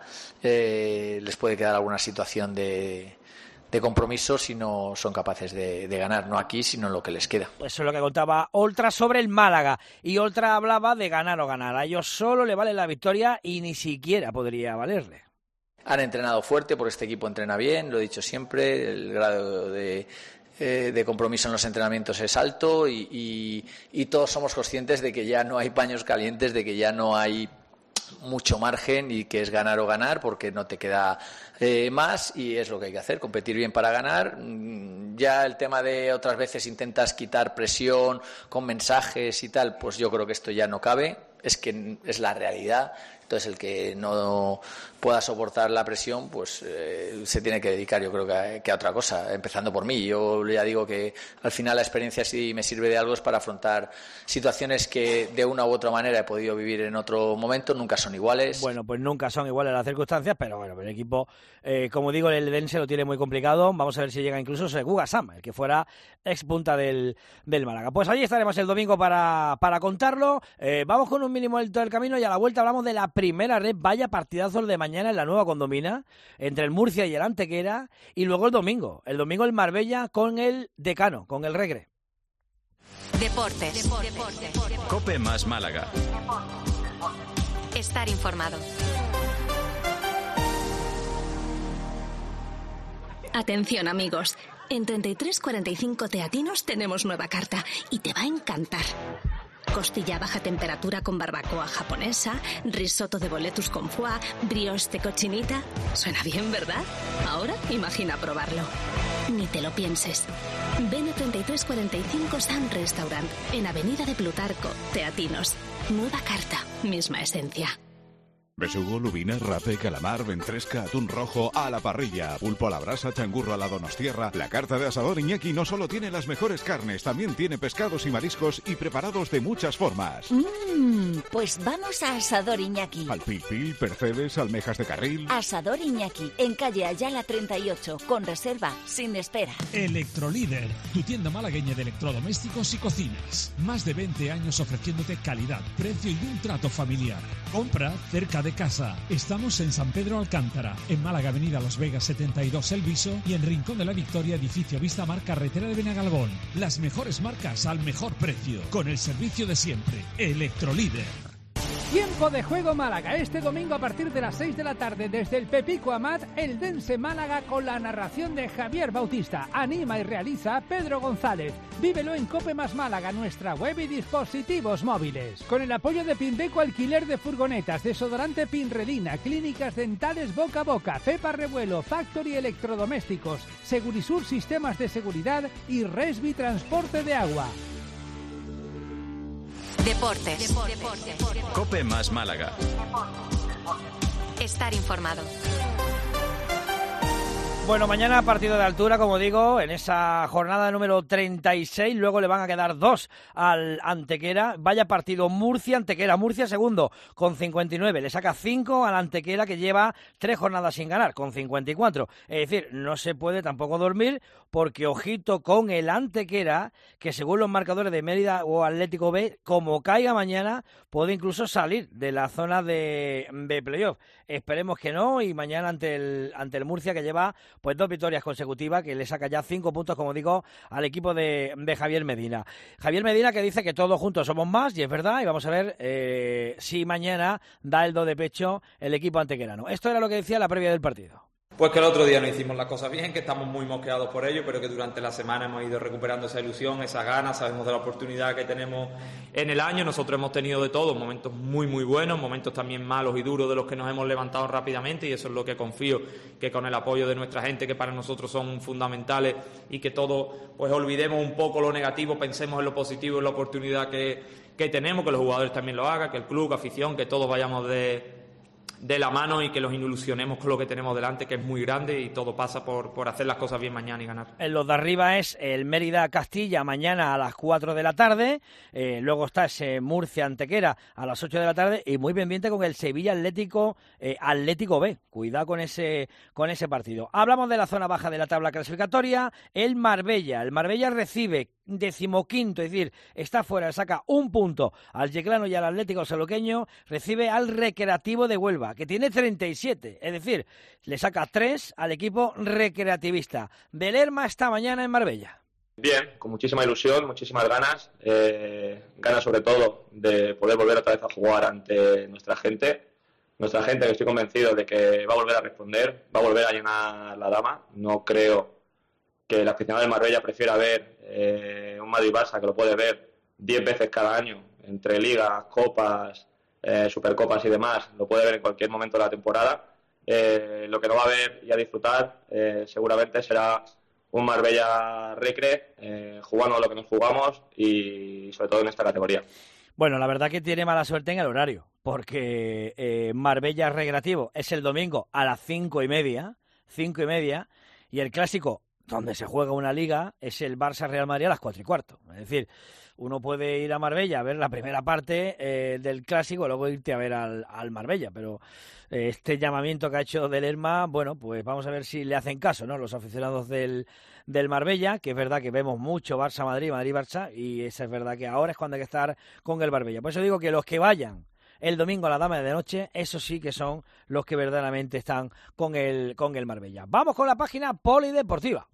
U: les puede quedar alguna situación de compromiso si no son capaces de ganar, no aquí, sino en lo que les queda.
C: Eso es lo que contaba Oltra sobre el Málaga, y Oltra hablaba de ganar o ganar. A ellos solo le vale la victoria y ni siquiera podría valerle.
U: Han entrenado fuerte, porque este equipo entrena bien, lo he dicho siempre, el grado de compromiso en los entrenamientos es alto y todos somos conscientes de que ya no hay paños calientes, de que ya no hay mucho margen y que es ganar o ganar, porque no te queda más, y es lo que hay que hacer, competir bien para ganar. Ya el tema de otras veces intentas quitar presión con mensajes y tal, pues yo creo que esto ya no cabe, es que es la realidad. Entonces el que no pueda soportar la presión, pues se tiene que dedicar, yo creo que a otra cosa, empezando por mí. Yo ya digo que al final la experiencia, si me sirve de algo, es para afrontar situaciones que de una u otra manera he podido vivir en otro momento. Nunca son iguales.
C: Bueno, pues nunca son iguales las circunstancias, pero bueno, el equipo, como digo, el Eldense lo tiene muy complicado. Vamos a ver si llega incluso Seguga Sam, el que fuera expunta del Málaga. Pues allí estaremos el domingo para contarlo. Vamos con un mínimo del camino y a la vuelta hablamos de la primera red. Vaya partidazos de mañana en la Nueva Condomina, entre el Murcia y el Antequera, y luego el domingo el Marbella con el Decano, con el Regre.
V: Deportes.
M: Cope más Málaga.
V: Estar informado. Atención, amigos. En 3345 Teatinos tenemos nueva carta y te va a encantar. Costilla a baja temperatura con barbacoa japonesa, risotto de boletus con foie, brioche de cochinita. Suena bien, ¿verdad? Ahora imagina probarlo. Ni te lo pienses. Ven a 3345 Sun Restaurant, en Avenida de Plutarco, Teatinos. Nueva carta, misma esencia.
I: Besugo, lubina, rape, calamar, ventresca, atún rojo a la parrilla, pulpo a la brasa, changurro a la donostierra. La carta de Asador Iñaki no solo tiene las mejores carnes, también tiene pescados y mariscos y preparados de muchas formas.
B: Pues vamos a Asador Iñaki.
I: Al pil pil, percebes, almejas de carril.
B: Asador Iñaki, en calle Ayala 38, con reserva, sin espera.
E: Electrolíder, tu tienda malagueña de electrodomésticos y cocinas. Más de 20 años ofreciéndote calidad, precio y un trato familiar. Compra cerca de casa. Estamos en San Pedro Alcántara, en Málaga, Avenida Los Vegas 72 El Viso, y en Rincón de la Victoria, edificio Vista Mar, carretera de Benagalbón. Las mejores marcas al mejor precio, con el servicio de siempre. Electrolíder.
W: Tiempo de juego Málaga, este domingo a partir de las 6 de la tarde desde el Pepico Amat, el Dense Málaga con la narración de Javier Bautista. Anima y realiza Pedro González. Vívelo en Cope Más Málaga, nuestra web y dispositivos móviles. Con el apoyo de Pinbeco Alquiler de Furgonetas, Desodorante Pinrelina, Clínicas Dentales Boca a Boca, Pepa Revuelo, Factory Electrodomésticos, Segurisur Sistemas de Seguridad y Resbi Transporte de Agua.
V: Deportes.
M: Cope Más Málaga.
V: Estar informado.
C: Bueno, mañana partido de altura, como digo, en esa jornada número 36, luego le van a quedar 2 al Antequera. Vaya partido Murcia-Antequera. Murcia segundo con 59, le saca 5 al Antequera, que lleva 3 jornadas sin ganar, con 54. Es decir, no se puede tampoco dormir, porque ojito con el Antequera, que según los marcadores de Mérida o Atlético B, como caiga mañana, puede incluso salir de la zona de playoff. Esperemos que no, y mañana ante el Murcia, que lleva pues 2 victorias consecutivas, que le saca ya 5 puntos, como digo, al equipo de Javier Medina. Javier Medina, que dice que todos juntos somos más, y es verdad, y vamos a ver si mañana da el do de pecho el equipo antequerano. Esto era lo que decía la previa del partido.
X: Pues que el otro día no hicimos las cosas bien, que estamos muy mosqueados por ello, pero que durante la semana hemos ido recuperando esa ilusión, esas ganas, sabemos de la oportunidad que tenemos en el año. Nosotros hemos tenido de todo, momentos muy muy buenos, momentos también malos y duros de los que nos hemos levantado rápidamente, y eso es lo que confío, que con el apoyo de nuestra gente, que para nosotros son fundamentales, y que todos pues olvidemos un poco lo negativo, pensemos en lo positivo, en la oportunidad que tenemos, que los jugadores también lo hagan, que el club, afición, que todos vayamos de la mano y que los ilusionemos con lo que tenemos delante, que es muy grande, y todo pasa por hacer las cosas bien mañana y ganar.
C: En los de arriba es el Mérida-Castilla mañana a las 4 de la tarde, luego está ese Murcia-Antequera a las 8 de la tarde, y muy pendiente con el Sevilla-Atlético B. Cuidado con ese partido. Hablamos de la zona baja de la tabla clasificatoria, el Marbella. El Marbella recibe 15º, es decir, está fuera, saca 1 punto al Yeclano y al Atlético Saloqueño, recibe al Recreativo de Huelva, que tiene 37, es decir, le saca 3 al equipo recreativista. Belerma esta mañana en Marbella.
Y: Bien, con muchísima ilusión, muchísimas ganas, ganas sobre todo de poder volver otra vez a jugar ante nuestra gente, que estoy convencido de que va a volver a responder, va a volver a llenar la dama. No creo que el aficionado del Marbella prefiera ver un Madrid-Barça, que lo puede ver 10 veces cada año, entre ligas, copas, supercopas y demás, lo puede ver en cualquier momento de la temporada. Lo que no va a ver y a disfrutar seguramente será un Marbella Recre, jugando lo que nos jugamos, y sobre todo en esta categoría.
C: Bueno, la verdad que tiene mala suerte en el horario, porque Marbella Recreativo es el domingo a las 5:30, y el clásico donde se juega una liga es el Barça-Real Madrid a las 4:15. Es decir, uno puede ir a Marbella a ver la primera parte del clásico y luego irte a ver al Marbella, pero este llamamiento que ha hecho del Lerma, bueno, pues vamos a ver si le hacen caso, ¿no?, los aficionados del Marbella, que es verdad que vemos mucho Barça-Madrid, Madrid-Barça, y es verdad que ahora es cuando hay que estar con el Marbella. Por eso digo que los que vayan el domingo a la Dama de Noche, esos sí que son los que verdaderamente están con el Marbella. Vamos con la página polideportiva.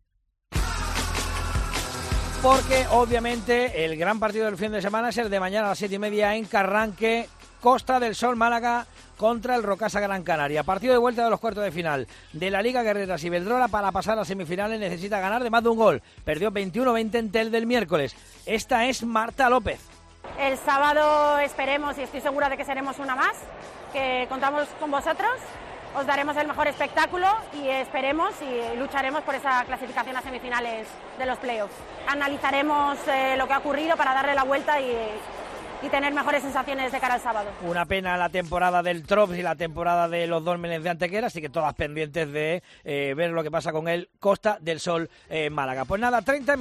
C: Porque obviamente el gran partido del fin de semana es el de mañana a las 7:30 en Carranque, Costa del Sol Málaga contra el Rocasa Gran Canaria. Partido de vuelta de los cuartos de final de la Liga Guerreras Iberdrola. Para pasar a semifinales necesita ganar de más de un gol. Perdió 21-20 en Tel del miércoles. Esta es Marta López.
F: El sábado esperemos, y estoy segura de que seremos una más, que contamos con vosotros, os daremos el mejor espectáculo y esperemos y lucharemos por esa clasificación a semifinales de los playoffs. Analizaremos lo que ha ocurrido para darle la vuelta y tener mejores sensaciones de cara al sábado.
C: Una pena la temporada del Trops y la temporada de los Dólmenes de Antequera, así que todas pendientes de ver lo que pasa con el Costa del Sol Málaga. Pues nada, 30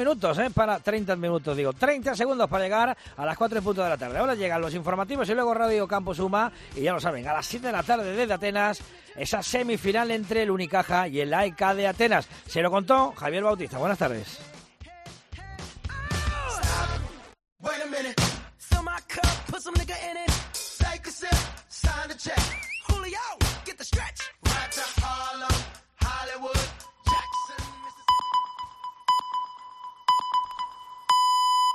C: segundos para llegar a las 4 en punto de la tarde. Ahora llegan los informativos y luego Radio Campo Suma, y ya lo saben, a las 7 de la tarde desde Atenas, esa semifinal entre el Unicaja y el AEK de Atenas. Se lo contó Javier Bautista. Buenas tardes.